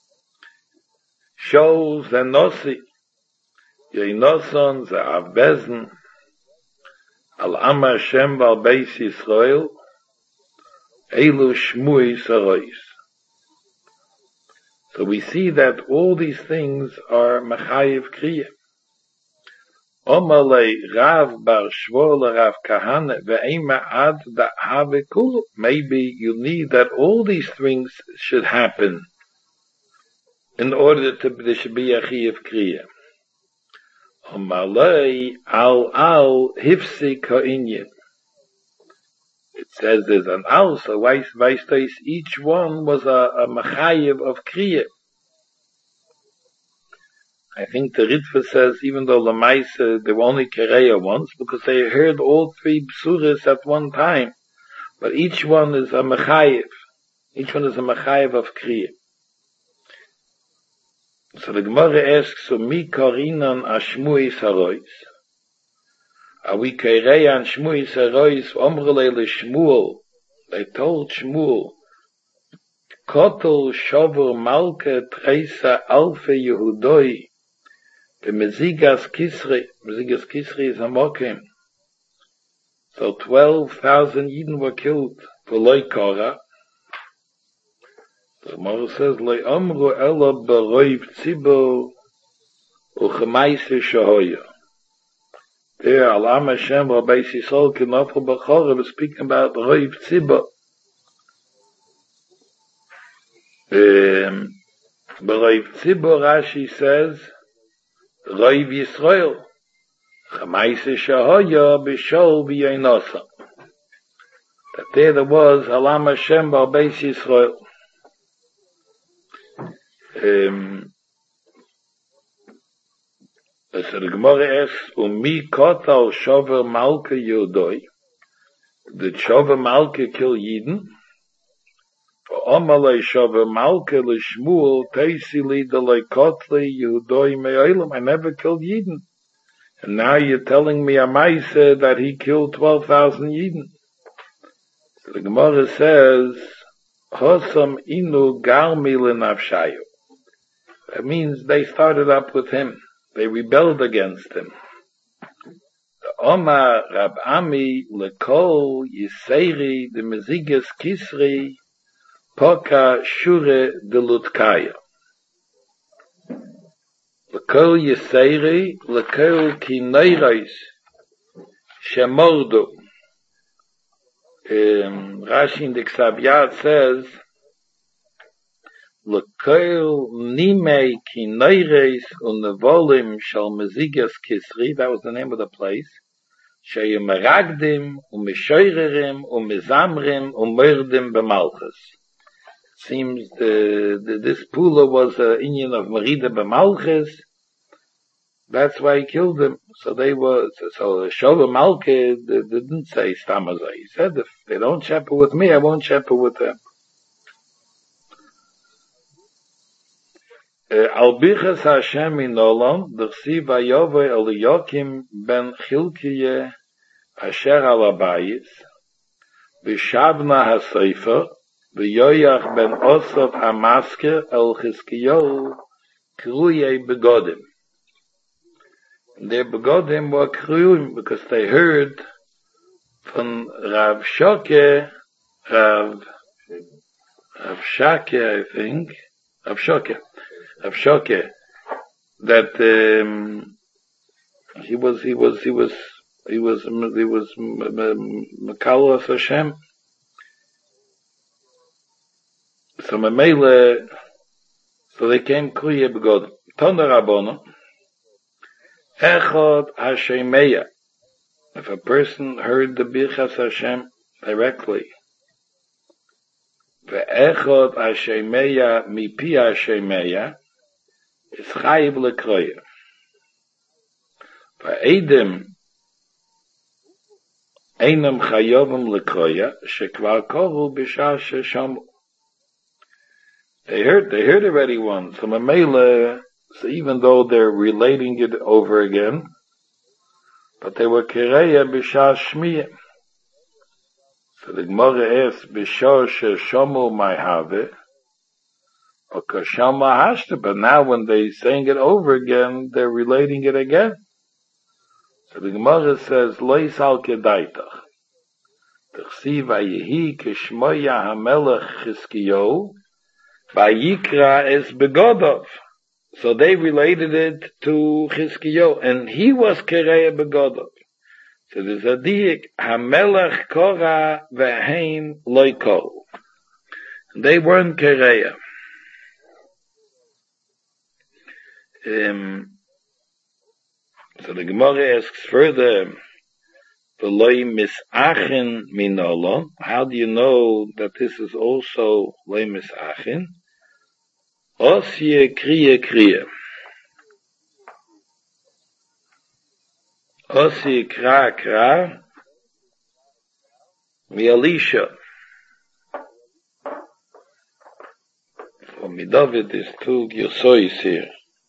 Shaul zenosi, Yonasan ze'av bezden, al Am Hashem val Beis Yisrael, elu shmui sarois. So we see that all these things are machayev kriya. Omalei Rav bar Shmuel Rav Kahane ve'ema ad da'ave kulu. Maybe you need that all these things should happen in order to there should be a chiyuv kriya. Omalei al hifsik ha'inyan. It says there's an al, so weistais each one was a machayev of kriya. I think the Ritva says even though Lamaisa they were only kereya once because they heard all three bsuras at one time, but each one is a machayev. Each one is a machayev of kriya. So the Gemara asks, so mi korinan ashmuis harois? Are we kereya and shmuis harois omrele le Shmuel? They told Shmuel, kotel shover malke treisa alfe Yehudoi, the Mezigas Kisri is a mokim. So 12,000 Yidden were killed for Loi Korah. The Gemara says, Loi Amru Ela B'Roiv Tzibo U'Chemaise Shahoya. There, Al Am Hashem Rabbi Yisrael Kinofru B'Chorah was speaking about Roiv Tzibo. B'Roiv Tzibo, Rashi says, Roiv Yisrael, Chemaise Shahoya b'Shaul v'Yonasan. That there was Alam Hashem Bar Beis Yisrael. Es the Gemara asks, Mi kotal shover malke yodoi. Did shover malke kill Yidden? Amalei shover malke l'shmuel teisili delei kotle yodoi me'olam. I never killed Yidden. And now you're telling me a Maise that he killed 12,000 Yidden. So the Gemara says, Hosam inu garmi l'nafshayu. That means they started up with him. They rebelled against him. The Omar Rab Ami lekol Yiseri de Meziges Kisri Poka Shure de Lutkaya. Lekol Yiseri lekol Kineirais Shemordo. Rashi in the Ksaviyat says Lekol Nimei Kineirais Unevolim Shal Meziges Kisri. That was the name of the place. Sheyem Meragdim Umeshoirerim Umezamrim Umerdim B'Malchus. Seems this Pula was an Indian of Merida B'Malchus. That's why he killed them. So Shover Malke didn't say Stamaza. He said, if they don't shepherd with me, I won't shepherd with them. Al Bichas Hashem in Olam, D'chsiv Vayovei Eliyakim ben Chilkiye Asher al Abayis, V'shavna HaSefer, V'yoyach ben Osaf HaMasker El Chizkiyahu Kruyei Begodim. Their begodim were kruyim because they heard from Rav Shake, Rav Shake, I think, Rav Shake, that he was Mekalos Hashem. So Mamele, so they came kruyim begodim. Tana Rabbanon. Echad Hashemeya. If a person heard the Birchas Hashem directly, ve'echad Hashemeya mipi Hashemeya, is chayiv lekroya. Ve'edim einam chayovim lekroya, shekvar koru b'shah sheshamu. They heard already once. So Mamela, so even though they're relating it over again, but they were Kireya B'Shah Shmiyah. So the Gemara asks, B'Shah Sheshamu Mayhave, or Kashama Hashta, but now when they saying it over again, they're relating it again. So the Gemara says, Lois al Kedaitach, T'chsiv Vayehi Kishmoya HaMelech Chizkiyahu, Vayikra Es Begodov. So they related it to Chizkiyahu, and he was Kereya Begodov. So there's a diik, HaMelech Korah Ve'hein Loikol. They weren't Kereya. So the Gemara asks further, V'loi misachin minolon. How do you know that this is also loi misachin? Osye kriya. Osye kra. Mi-Elisha. For Mi-David is two Yosois here.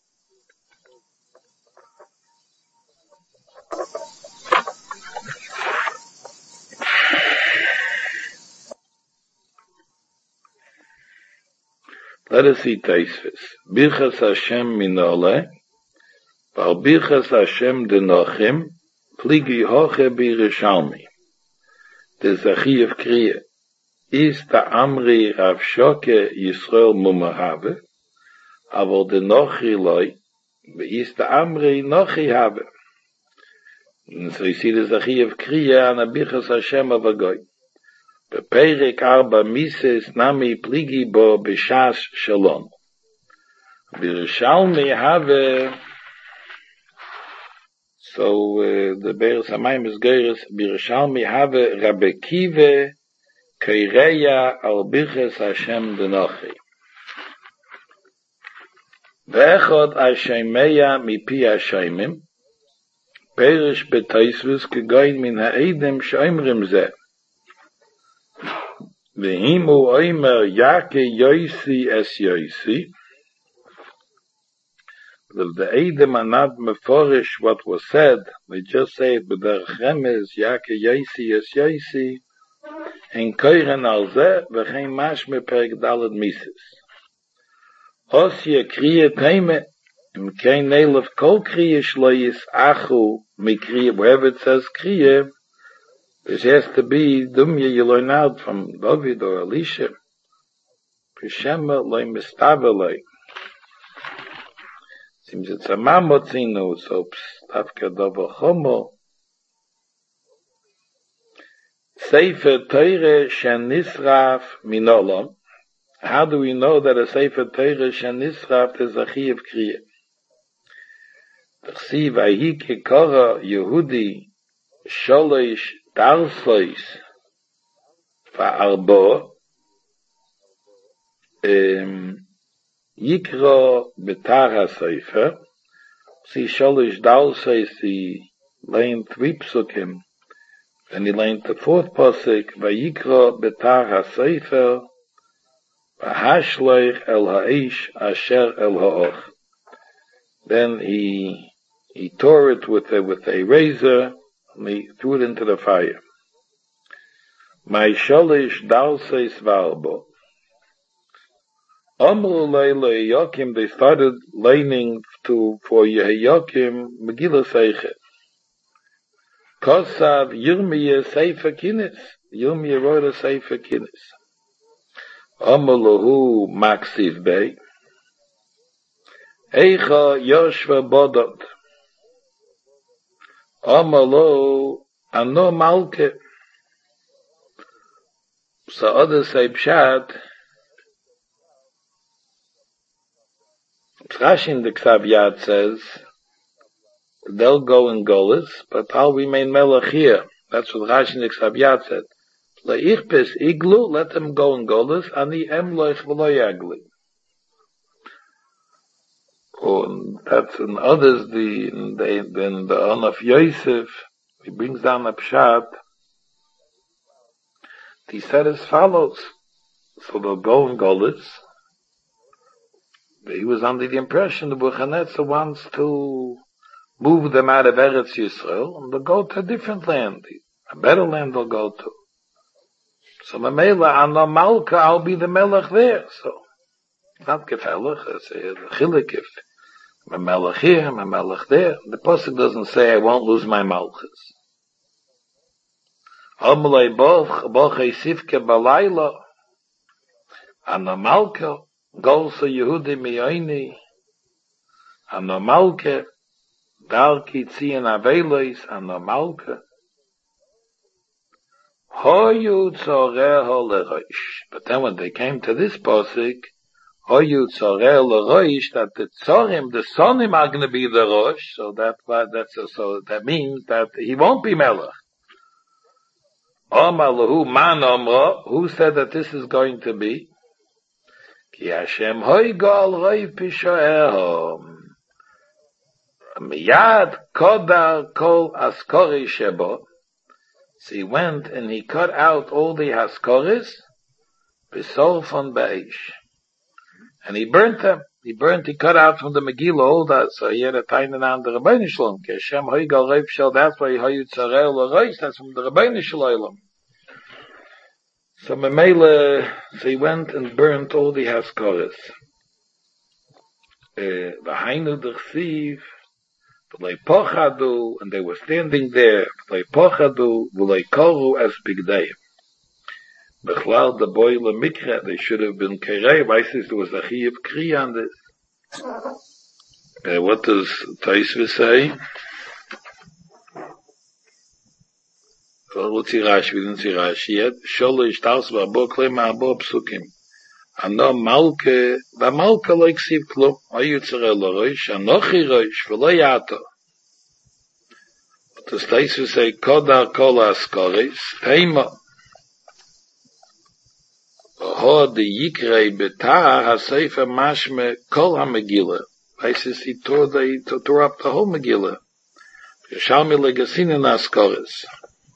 Let us see Taisvis. Birchas Hashem minole, Val Birchas Hashem denochim, Pligi hoche b'Yerushalmi. The Zachi of Kriya. Is the Amri Rav Shoke Yisrael Mumahave, Avol denochi loi, is the Amri nochi have. And so you see the Zachi of Kriya and the Birchas Hashem of Agoy. Beperek arba mises nami pligi bo b'shas shalom. B'Yerushalmi have, so the Be'er Samayim is Geiris, B'Yerushalmi have Rabbi Kive Keireya al Birchas Hashem denochi. Ve'echad ashemeya mipi ashemim, perish b'taisvus kegoyin min ha'edim she'omrim zeh. Ve'imu oimer yake yoisi es yoisi. The Edim are not meforish what was said. They just say it b'derech remez, yake yoisi es yoisi, en koiren al zeh, v'chein mashme perek daled mises. Os ye kriye teime, im kein nelef kol kriye shlois achu, mi kriye, wherever it says kriye, this has to be dumya you learn out from David or Elisha. Peshema loy mistaveloi. Seems it's a mamotzinu, so stavka dovo chomo. Sefer Teire shen nisraf minolam. How do we know that a Sefer Teire shen nisraf is a chiyuv kriya? T'chsi vayi kekora Yehudi sholish darsois va'arbo Yikro betar ha-sefer, see sholish darsois, he learned 3 psukim, and he learned the 4th pasuk, vayikro betar ha-sefer v'hashloich el ha'ish asher el ha'och. Then he tore it with a razor, and he threw it into the fire. My sholish darsois v'arbo. Amru leile Yehoyakim, they started learning for Yehoyakim Megillah Seichet. Kosav Yirmiyah Sefer Kinis. Yirmiyah wrote a Sefer Kinis. Amru lehu Maksiv Bey. Eicha Yoshva Bodot. Amru lehu Ano Malke. So others say Pshat, Rashi in the Ksav Yad says they'll go in Golis, but I'll remain Melech here. That's what Rashi in the Ksav Yad said. Le'ichpes iglu, let them go in Golis, ani emloich v'lo yagli. And that's in others, then the On of Yosef, he brings down a Pshat. He said as follows. So they'll go in Golis. He was under the impression that Nebuchadnezzar wants to move them out of Eretz Yisrael, and they'll go to a different land. A better land they'll go to. So Mamela, Anna Malka, I'll be the Melech there. So, it's not Gefelach, it's a Chilik, if Melech here, Melech there. The Pasuk doesn't say, I won't lose my Malchus. Amalei Boch Esivke Balayla, Anna Malka, Golsa Yehudi Miyoini, Ano Malke, Darki Tzien Avelois, Ano Malke, Hoyu Tzoreho Leroish. But then when they came to this posik, Hoyu Tzoreho Leroish, that the Tzorim, the Sonim are going to be the Rosh, so that means that he won't be Melech. Omar Lahu Man Omra, who said that this is going to be? Ki Hashem hoigal roi pishoeho. Miyad kodar kol askori shebo. So he went and he cut out all the haskoris, besorfon beish. And he burnt them. He cut out from the Megillah all that, so he had a tiny on the Rabbeinu Shalom. Ki Hashem hoigal roi pishoeho, that's why hoyu tzareo l'roish, that's from the Rabbeinu Shalom. So Mamela, so he went and burnt all the haskoras. V'hainu d'chsiv, v'lei pochadu, and they were standing there, v'lei pochadu, v'lei koru as bigdayim. B'chlal the boile mikra, they should have been kerei. Why says there was a chiyuv kri on this? What does Taisva say? Let's see Rashi, we didn't see Rashi yet. Sholish Tals V'abo Klem Abo Psukim. Ano Malke, V'Malke Lo Ksiv Klum, Ayu Tzareh Lo Roish, Anochi Roish, V'lo Yato. What does Taisva say? Kodar Kol Askoris, Teima. Ho de Yikrei Betar HaSefer Mashme Kol HaMegillah. Places he tore up the whole Megillah. Yerushalmi legasinin askoris.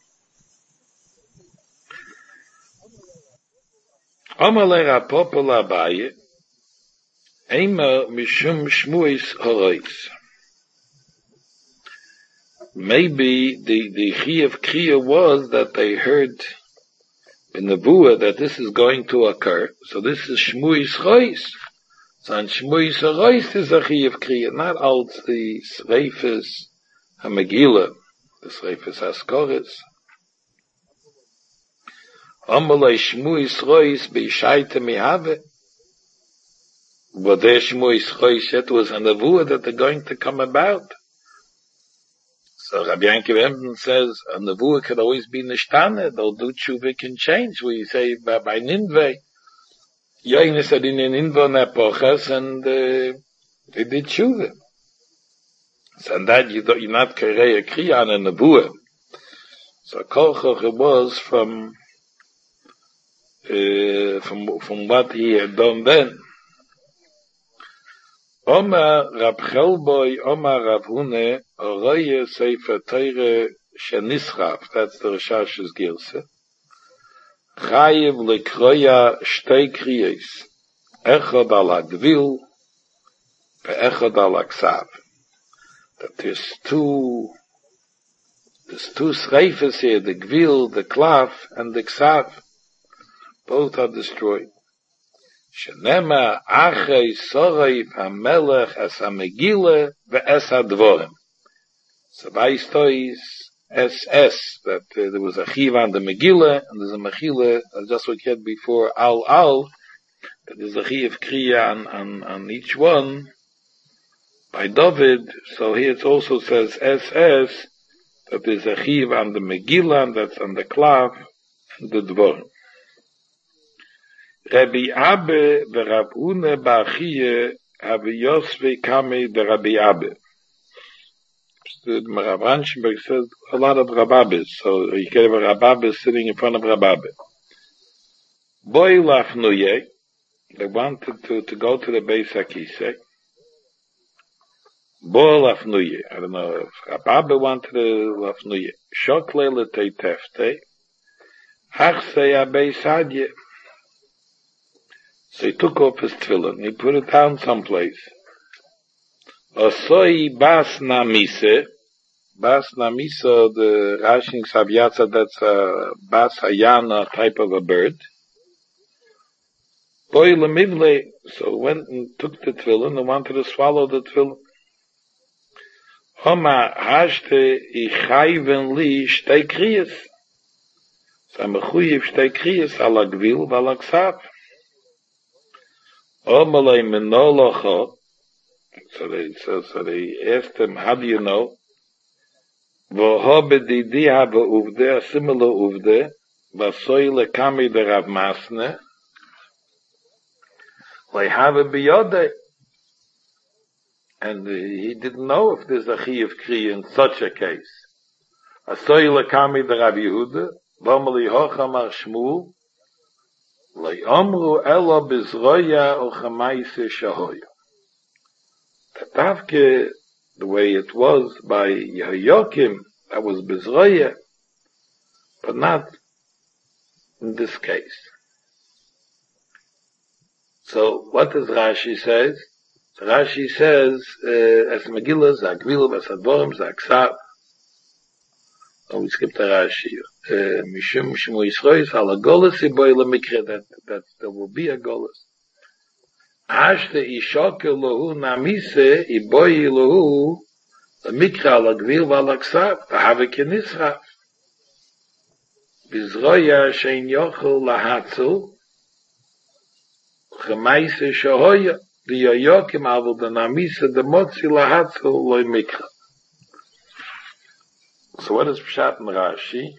Omale Rapopo Labaye, Ema Mishum Shmuis Horois. Maybe the Chiyuv Kriya was that they heard in the Bua that this is going to occur. So this is Shmuis Horois. So on Shmuis Horois is a Chiyuv Kriya, not all the Sreifes HaMegillah, the Sreifes HaSkoris. Amalei Shmuis Rois Beishaita Mihave. But there Shmuis Rois, it was a nevuah that they're going to come about. So Rabbi Yankiv Emden says, a nevuah can always be nishtana, though do tshuva can change. We say by Ninveh, Yoine said in Ninveh Nepochas, and they did tshuva. So and that you're not karei a kriya on a nevuah. So Kolchoch was from what he had done then. Omar Rab Chelboy, Omar Rav Hune, Oroye Sefer Teire Shenischaf, that's the Rishash's Girse. Chayev lekroya shtei kriyes, echad al hagvil, ve'echad al haksav. That there's two schreifes here, the gvil, the klaf, and the ksav. Both are destroyed. Shenema achei soreif hamelech es hamegile ve'es hadvorim. So Vaistois SS, that there was a chiv on the Megillah, and there's a Mechillah, just like we had before, that there's a chiv kriya on each one, by David. So here it also says SS, that there's a chiv on the Megillah, and that's on the Klav, and the Dvorim. Rabbi Abbe v'Rav Hune ba'Achiyeh have Yosve Kame de Rabbi Abbe. The Rav Ranchenberg says a lot of Rababes, so you get a Rababes sitting in front of Rababes. Boy Lafnuye, they wanted to go to the Beis HaKisei. Boy Lafnuye, I don't know if Rababes wanted to Lafnuye. Shokle L'Teitefte, Achsei HaBeis Hadye. So he took off his tefillin, he put it down someplace. Osoi bas namise, the Rashi Savyatza, that's a bas hayana type of a bird. Boy lemivle, so went and took the tefillin and wanted to swallow the tefillin. Homa hashte ichayven li shtei kriyas. So I'm a chuyiv shtei kriyas ala gvil vala ksav. Omalei menolocho. So they asked him, how do you know? V'hobedidi have a uvde, a similar uvde, v'soi lekami de Rav Masne, they have a biyode. And he didn't know if there's a chiyuv kriya in such a case. Asoi lekami de Rav Yehuda, v'omali hochamar Shmuel, le'omru elo bizroya o chamaise shahoya. Tavke, the way it was by Yehoyakim, that was Bezroya, but not in this case. So what does Rashi says? So Rashi says, as Megillah, Zagvil, Vasadvorim, Zagsav. Oh, we skipped the Rashi. Mishum Shmu Yisrois, Ala Golas, Iboy Lemikre, that there will be a Golas. Ashte ishoke lohu namise iboyi lohu mikra lagvil valaksav tahave kenisraf bizroya shein yochel lahatzu chemaise shohoya diyokim avol the namise the motzi lahatzu loy mikra. So what is Pshat in Rashi?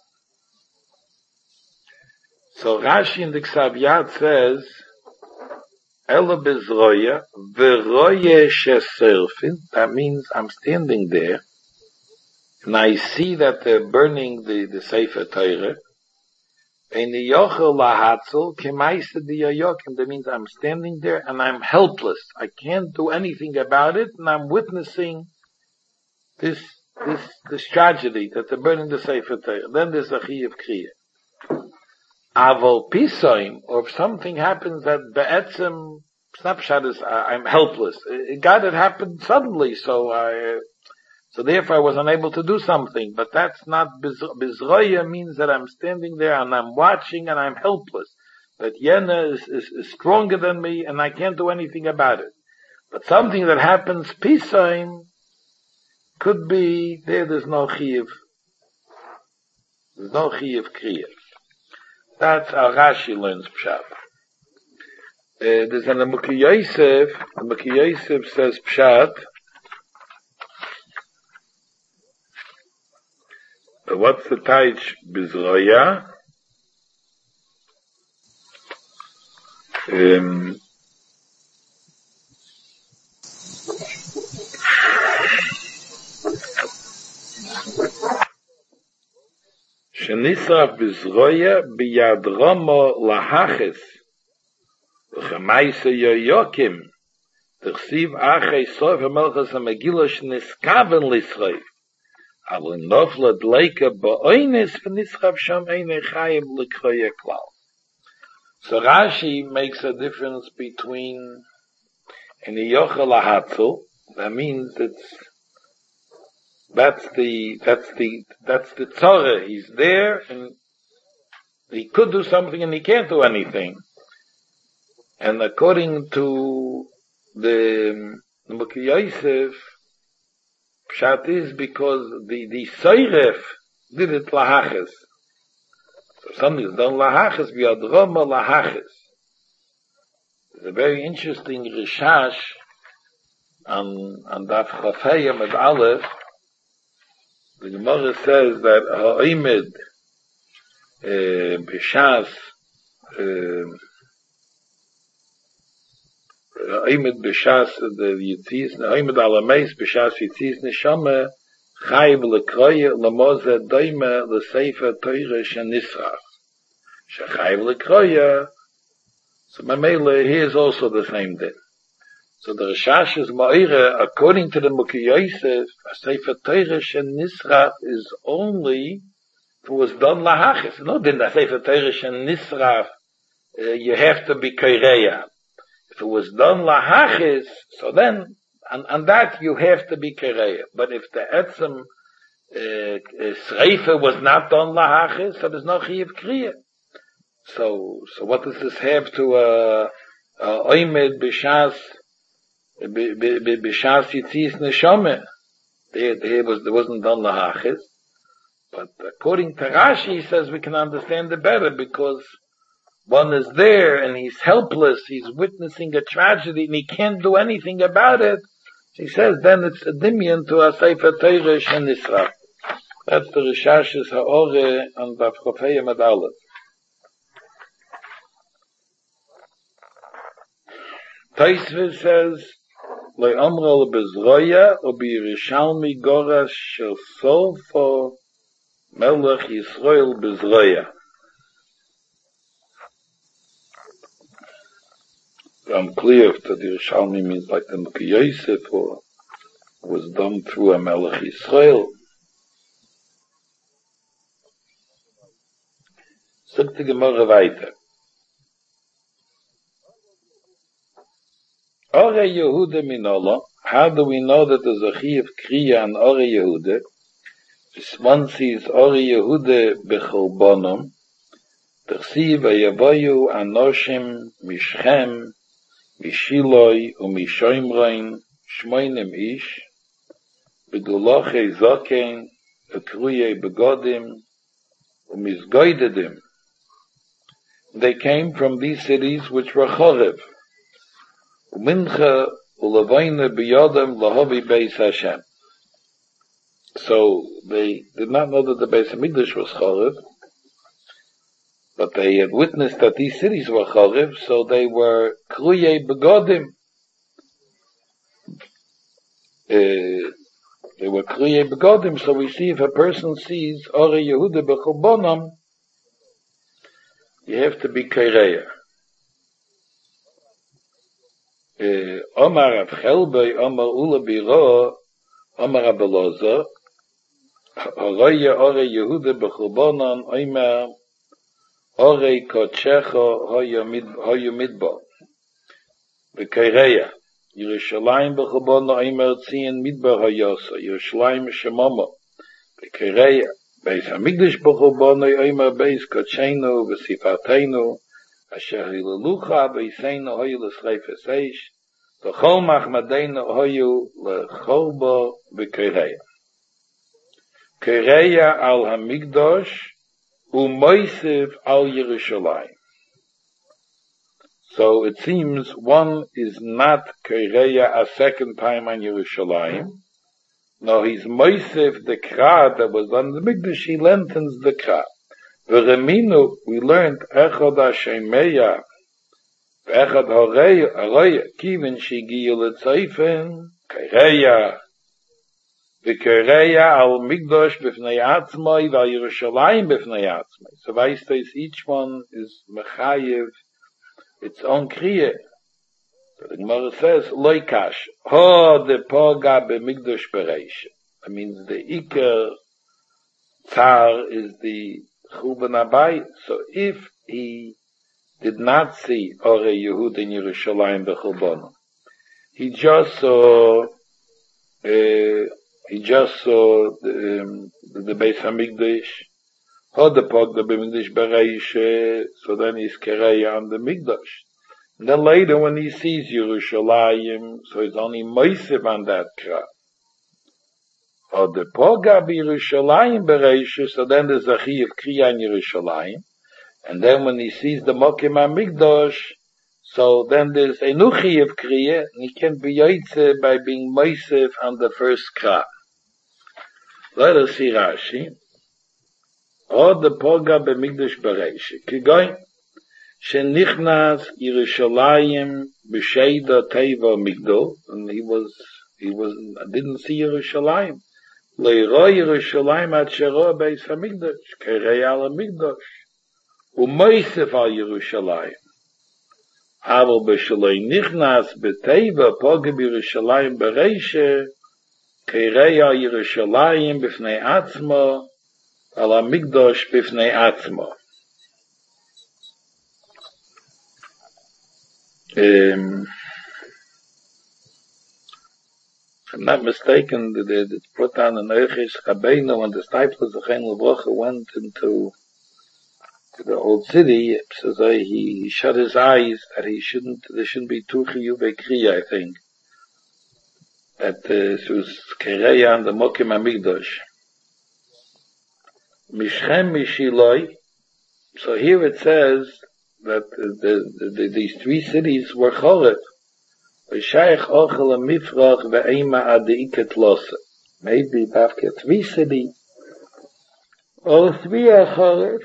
So Rashi in the Ksaviyat says Ela bezroya, veroye sheserfin, that means I'm standing there, and I see that they're burning the Sefer Torah, Ein yochel lahatzel kemaisa diyayokim. That means I'm standing there and I'm helpless. I can't do anything about it, and I'm witnessing this tragedy that they're burning the Sefer Torah. Then there's a chiyuv kriya. Aval pisoim, or if something happens that be'etzem snapshot is I'm helpless. It happened suddenly, so therefore I was unable to do something. But that's not bizroya. Means that I'm standing there and I'm watching and I'm helpless. That Yena is stronger than me and I can't do anything about it. But something that happens pisoim could be there's no chiyuv. There's no chiyuv kriya. That's how Rashi learns Pshat. There's an Mukhi Yosef. Mukhi Yosef says Pshat. What's the taich bizroya? Shenisraf bizroya biyad romo lahachis v'chamaisa yoyokim t'chsiv achei sof ha'melchas ha'megilosh niskaven lisroi aber nofla dleika ba'oinis v'nisraf sham einei chayim l'kroya klal. So Rashi makes a difference between an yochel lahatzel. That means that's the tzara. He's there and he could do something and he can't do anything. And according to the Mukhi Yosef, Pshat is because the Seiref did it lahachis. So something is done lahachis, v'yadroma lahachis. There's a very interesting Rishash on Daf Chafayim at Aleph. The Gemara says that ha'omed b'shas ha'omed b'shas the yitzis ha'omed alameis b'shas yitzis neshama chayiv l'kroya l'moze doime l'sefer Torah shenisrach shechayiv l'kroya. So Mamela, here's also the same thing. So the Rishash is Ma'ira, according to the Mukhi Yosef, a Sefer Torah shenisrach is only if it was done lahachis. No, then the Sefer Torah shenisrach, you have to be koreya. If it was done lahachis, so then, on that you have to be koreya. But if the etzem sreifa was not done lahachis, so there's no chiyuv kriya. So what does this have to oimed b'shas yitzis neshama? There wasn't done lahachis. But according to Rashi, he says we can understand it better because one is there and he's helpless, he's witnessing a tragedy and he can't do anything about it. He says then it's a dimion to a Sefer Torah shenisrach. That's the Rishash's ha'ore on Daf Chafayim at Aleph. Taisvir says, "Lo amra lebezroya or b'Yerushalmi goras shel sofo melech Yisrael bezroya." I'm clear if the Yerushalmi means like the Mukhi Yosef or was done through a melech Yisrael. Sagt die Gemara weiter. Ore Yehuda Minola, how do we know that there's a chiyuv kriya on Ore Yehuda? This one sees Ore Yehuda b'chorbonom, t'chsiv v'yavoyu anoshim mishchem, mishiloi u'mishoimrein, shmoinem ish, b'guloche zoken, v'kruye begodim, u'mizgoidedim. They came from these cities which were chorev. Mincha ulavayne biyodem lahavi beis Hashem. So they did not know that the Beis Hamikdash was chorev, but they had witnessed that these cities were chorev, so they were kruye begodim. They were kruye begodim. So we see if a person sees Ore Yehuda b'chorbonom, you have to be Kereya. Omar Rav Chelbei, Omar Ula Biro, Omar Abeloza, Horoya Ore Yehuda Bechubonon, Omer, Ore Kotshecho, Hoyo Midbo, Bekereya, Yerushalayim Bechubonon, Omer Tzien Midbo Hoyosa, Yerushalayim Shemomo, Bekereya, Beis Hamikdash Bechubonon, Omer Beis Kotshenu, Vesifatenu, Asher Hilelucha, Beisenu, Hoyo L'Schreifes Eish, V'chol Machmadeinu Hoyu L'Cholbo Bekereya. Kereya al Hamikdash u'moisiv al Yerushalayim. So it seems one is not Kereya a second time on Yerushalayim. No, he's moisiv the Kra that was on the Mikdash, he lengthens the Kra. V'reminu, we learned Echad HaShemeya V'echad Haroya Kivin Shigiyu L'Tzeifen Kereya V'kereya al Mikdash b'fnei atzmai v'al Yerushalayim b'fnei atzmai. So weißt du, each one is mechayev its own kriya. So the Gemara says, loikash, ho de poga b'mikdash bereisha. That means the ikar tzar is the chuban abayis. So if he did not see Ore Yehud in Yerushalayim b'chulbono, he just saw the Beis Hamikdash, the Pog the B'Mikdash Bereisha, so then he's Kereya on the Mikdash. And then later when he sees Yerushalayim, so he's only Moisiv on that Kra. The Pog Yerushalayim Bereisha, so then there's a Chi of Kriya in Yerushalayim. And then when he sees the Mokim HaMikdash, so then there's a Nuchi of Kriya, and he can be Yaitze by being Moisiv on the first Kra. Let us see Rashi. Od the Poga b'Mikdash Bereisha. Kigoy, shenichnas Yerushalayim b'Sheida Teva Migdol, and he didn't see Yerushalayim. Le'ro Yerushalayim at Shero Beis Hamikdash, Kerei al Hamikdash, u'moisef al Yerushalayim. Aval b'Shalei nichnas b'Teva Poga b'Yerushalayim Bereisha, Kerei al Yerushalayim b'fnei atzmo, al Hamikdash b'fnei atzmo. If I'm not mistaken, the put on an Eichish Rabbeinu when the disciples of Chen Levrocha went into the old city, so he shut his eyes that there shouldn't be two chiyuvei kriya, I think. That it was Kereya and the Mokim HaMikdash. Mishchem Mishiloi. So here it says that these three cities were Chorev. V'shayich ochel ha-mifrach ve'ema ad-iket losa. Maybe after three cities, all three are Chorev.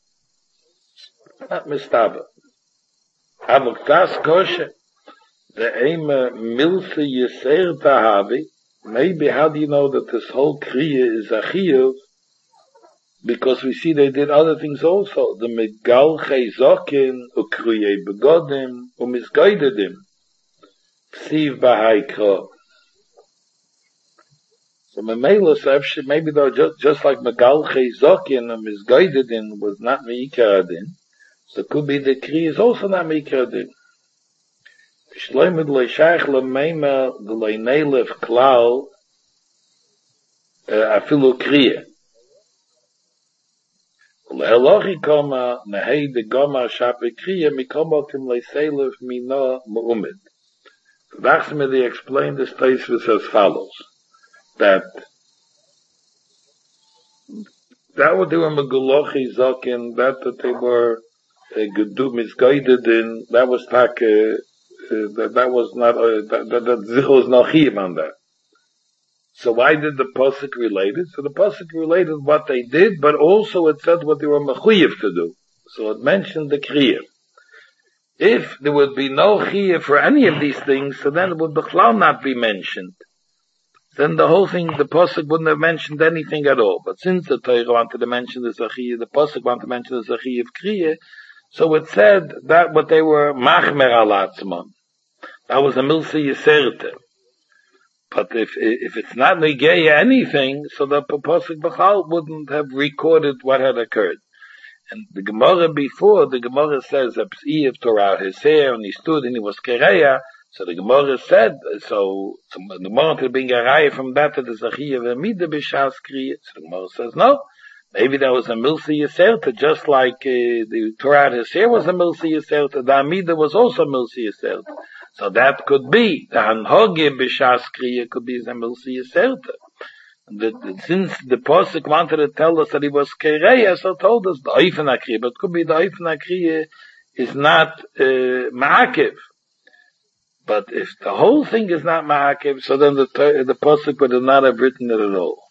Not mistaba. Avok das kosher. The ema milse yiser tahavi. Maybe how do you know that this whole kriya is a chiyuv? Because we see they did other things also. The megal chayzokin ukriye begodim umisgaidedim. Ksiv b'haikra. So maybe they were just like megal chayzokin umisgaidedim was not meikaradin. So it could be the kriya is also not meikaradin. Shloimid leishach lemeima d'leinelev klal afilu kriya. Le'elochi koma nehei de goma shape kriya mikoma kim leiselev mina mu'umid. Nachsmedi explained this thesis as follows, that what they were megalochi zokin, that they were misguided in, that was that was not, that zichur was not chiyuv on that. So why did the pasuk relate it? So the pasuk related what they did, but also it said what they were mechuyev to do. So it mentioned the kriya. If there would be no chiyuv for any of these things, so then it would b'chlal not be mentioned. Then the whole thing, the pasuk wouldn't have mentioned anything at all. But since the Torah wanted to mention the zachiyah, the pasuk wanted to mention the zachiyah of kriya, So it said that what they were machmer alatzman. That was a milsa yiserte. But if it's not negeya anything, so the Pasuk B'chal wouldn't have recorded what had occurred. And the Gemara before, the Gemara says that Iev tore out his hair and he stood and he was kereya. So the Gemara said, so the Gemara to bring a raya from that to the Zachiyah v'Amida b'shas kriya. So the Gemara says no. Maybe that was a milsa yiserta, just like the tore out his hair was a milsa yiserta. The Amida was also milsa yiserta. So that could be the Hanhoge b'shas kriya could be a milsa yiserta. Since the Pasuk wanted to tell us that he was kereya, so told us the Oifen HaKriya, but it could be the Oifen HaKriya is not ma'akev. But if the whole thing is not ma'akev, so then the Pasuk would not have written it at all.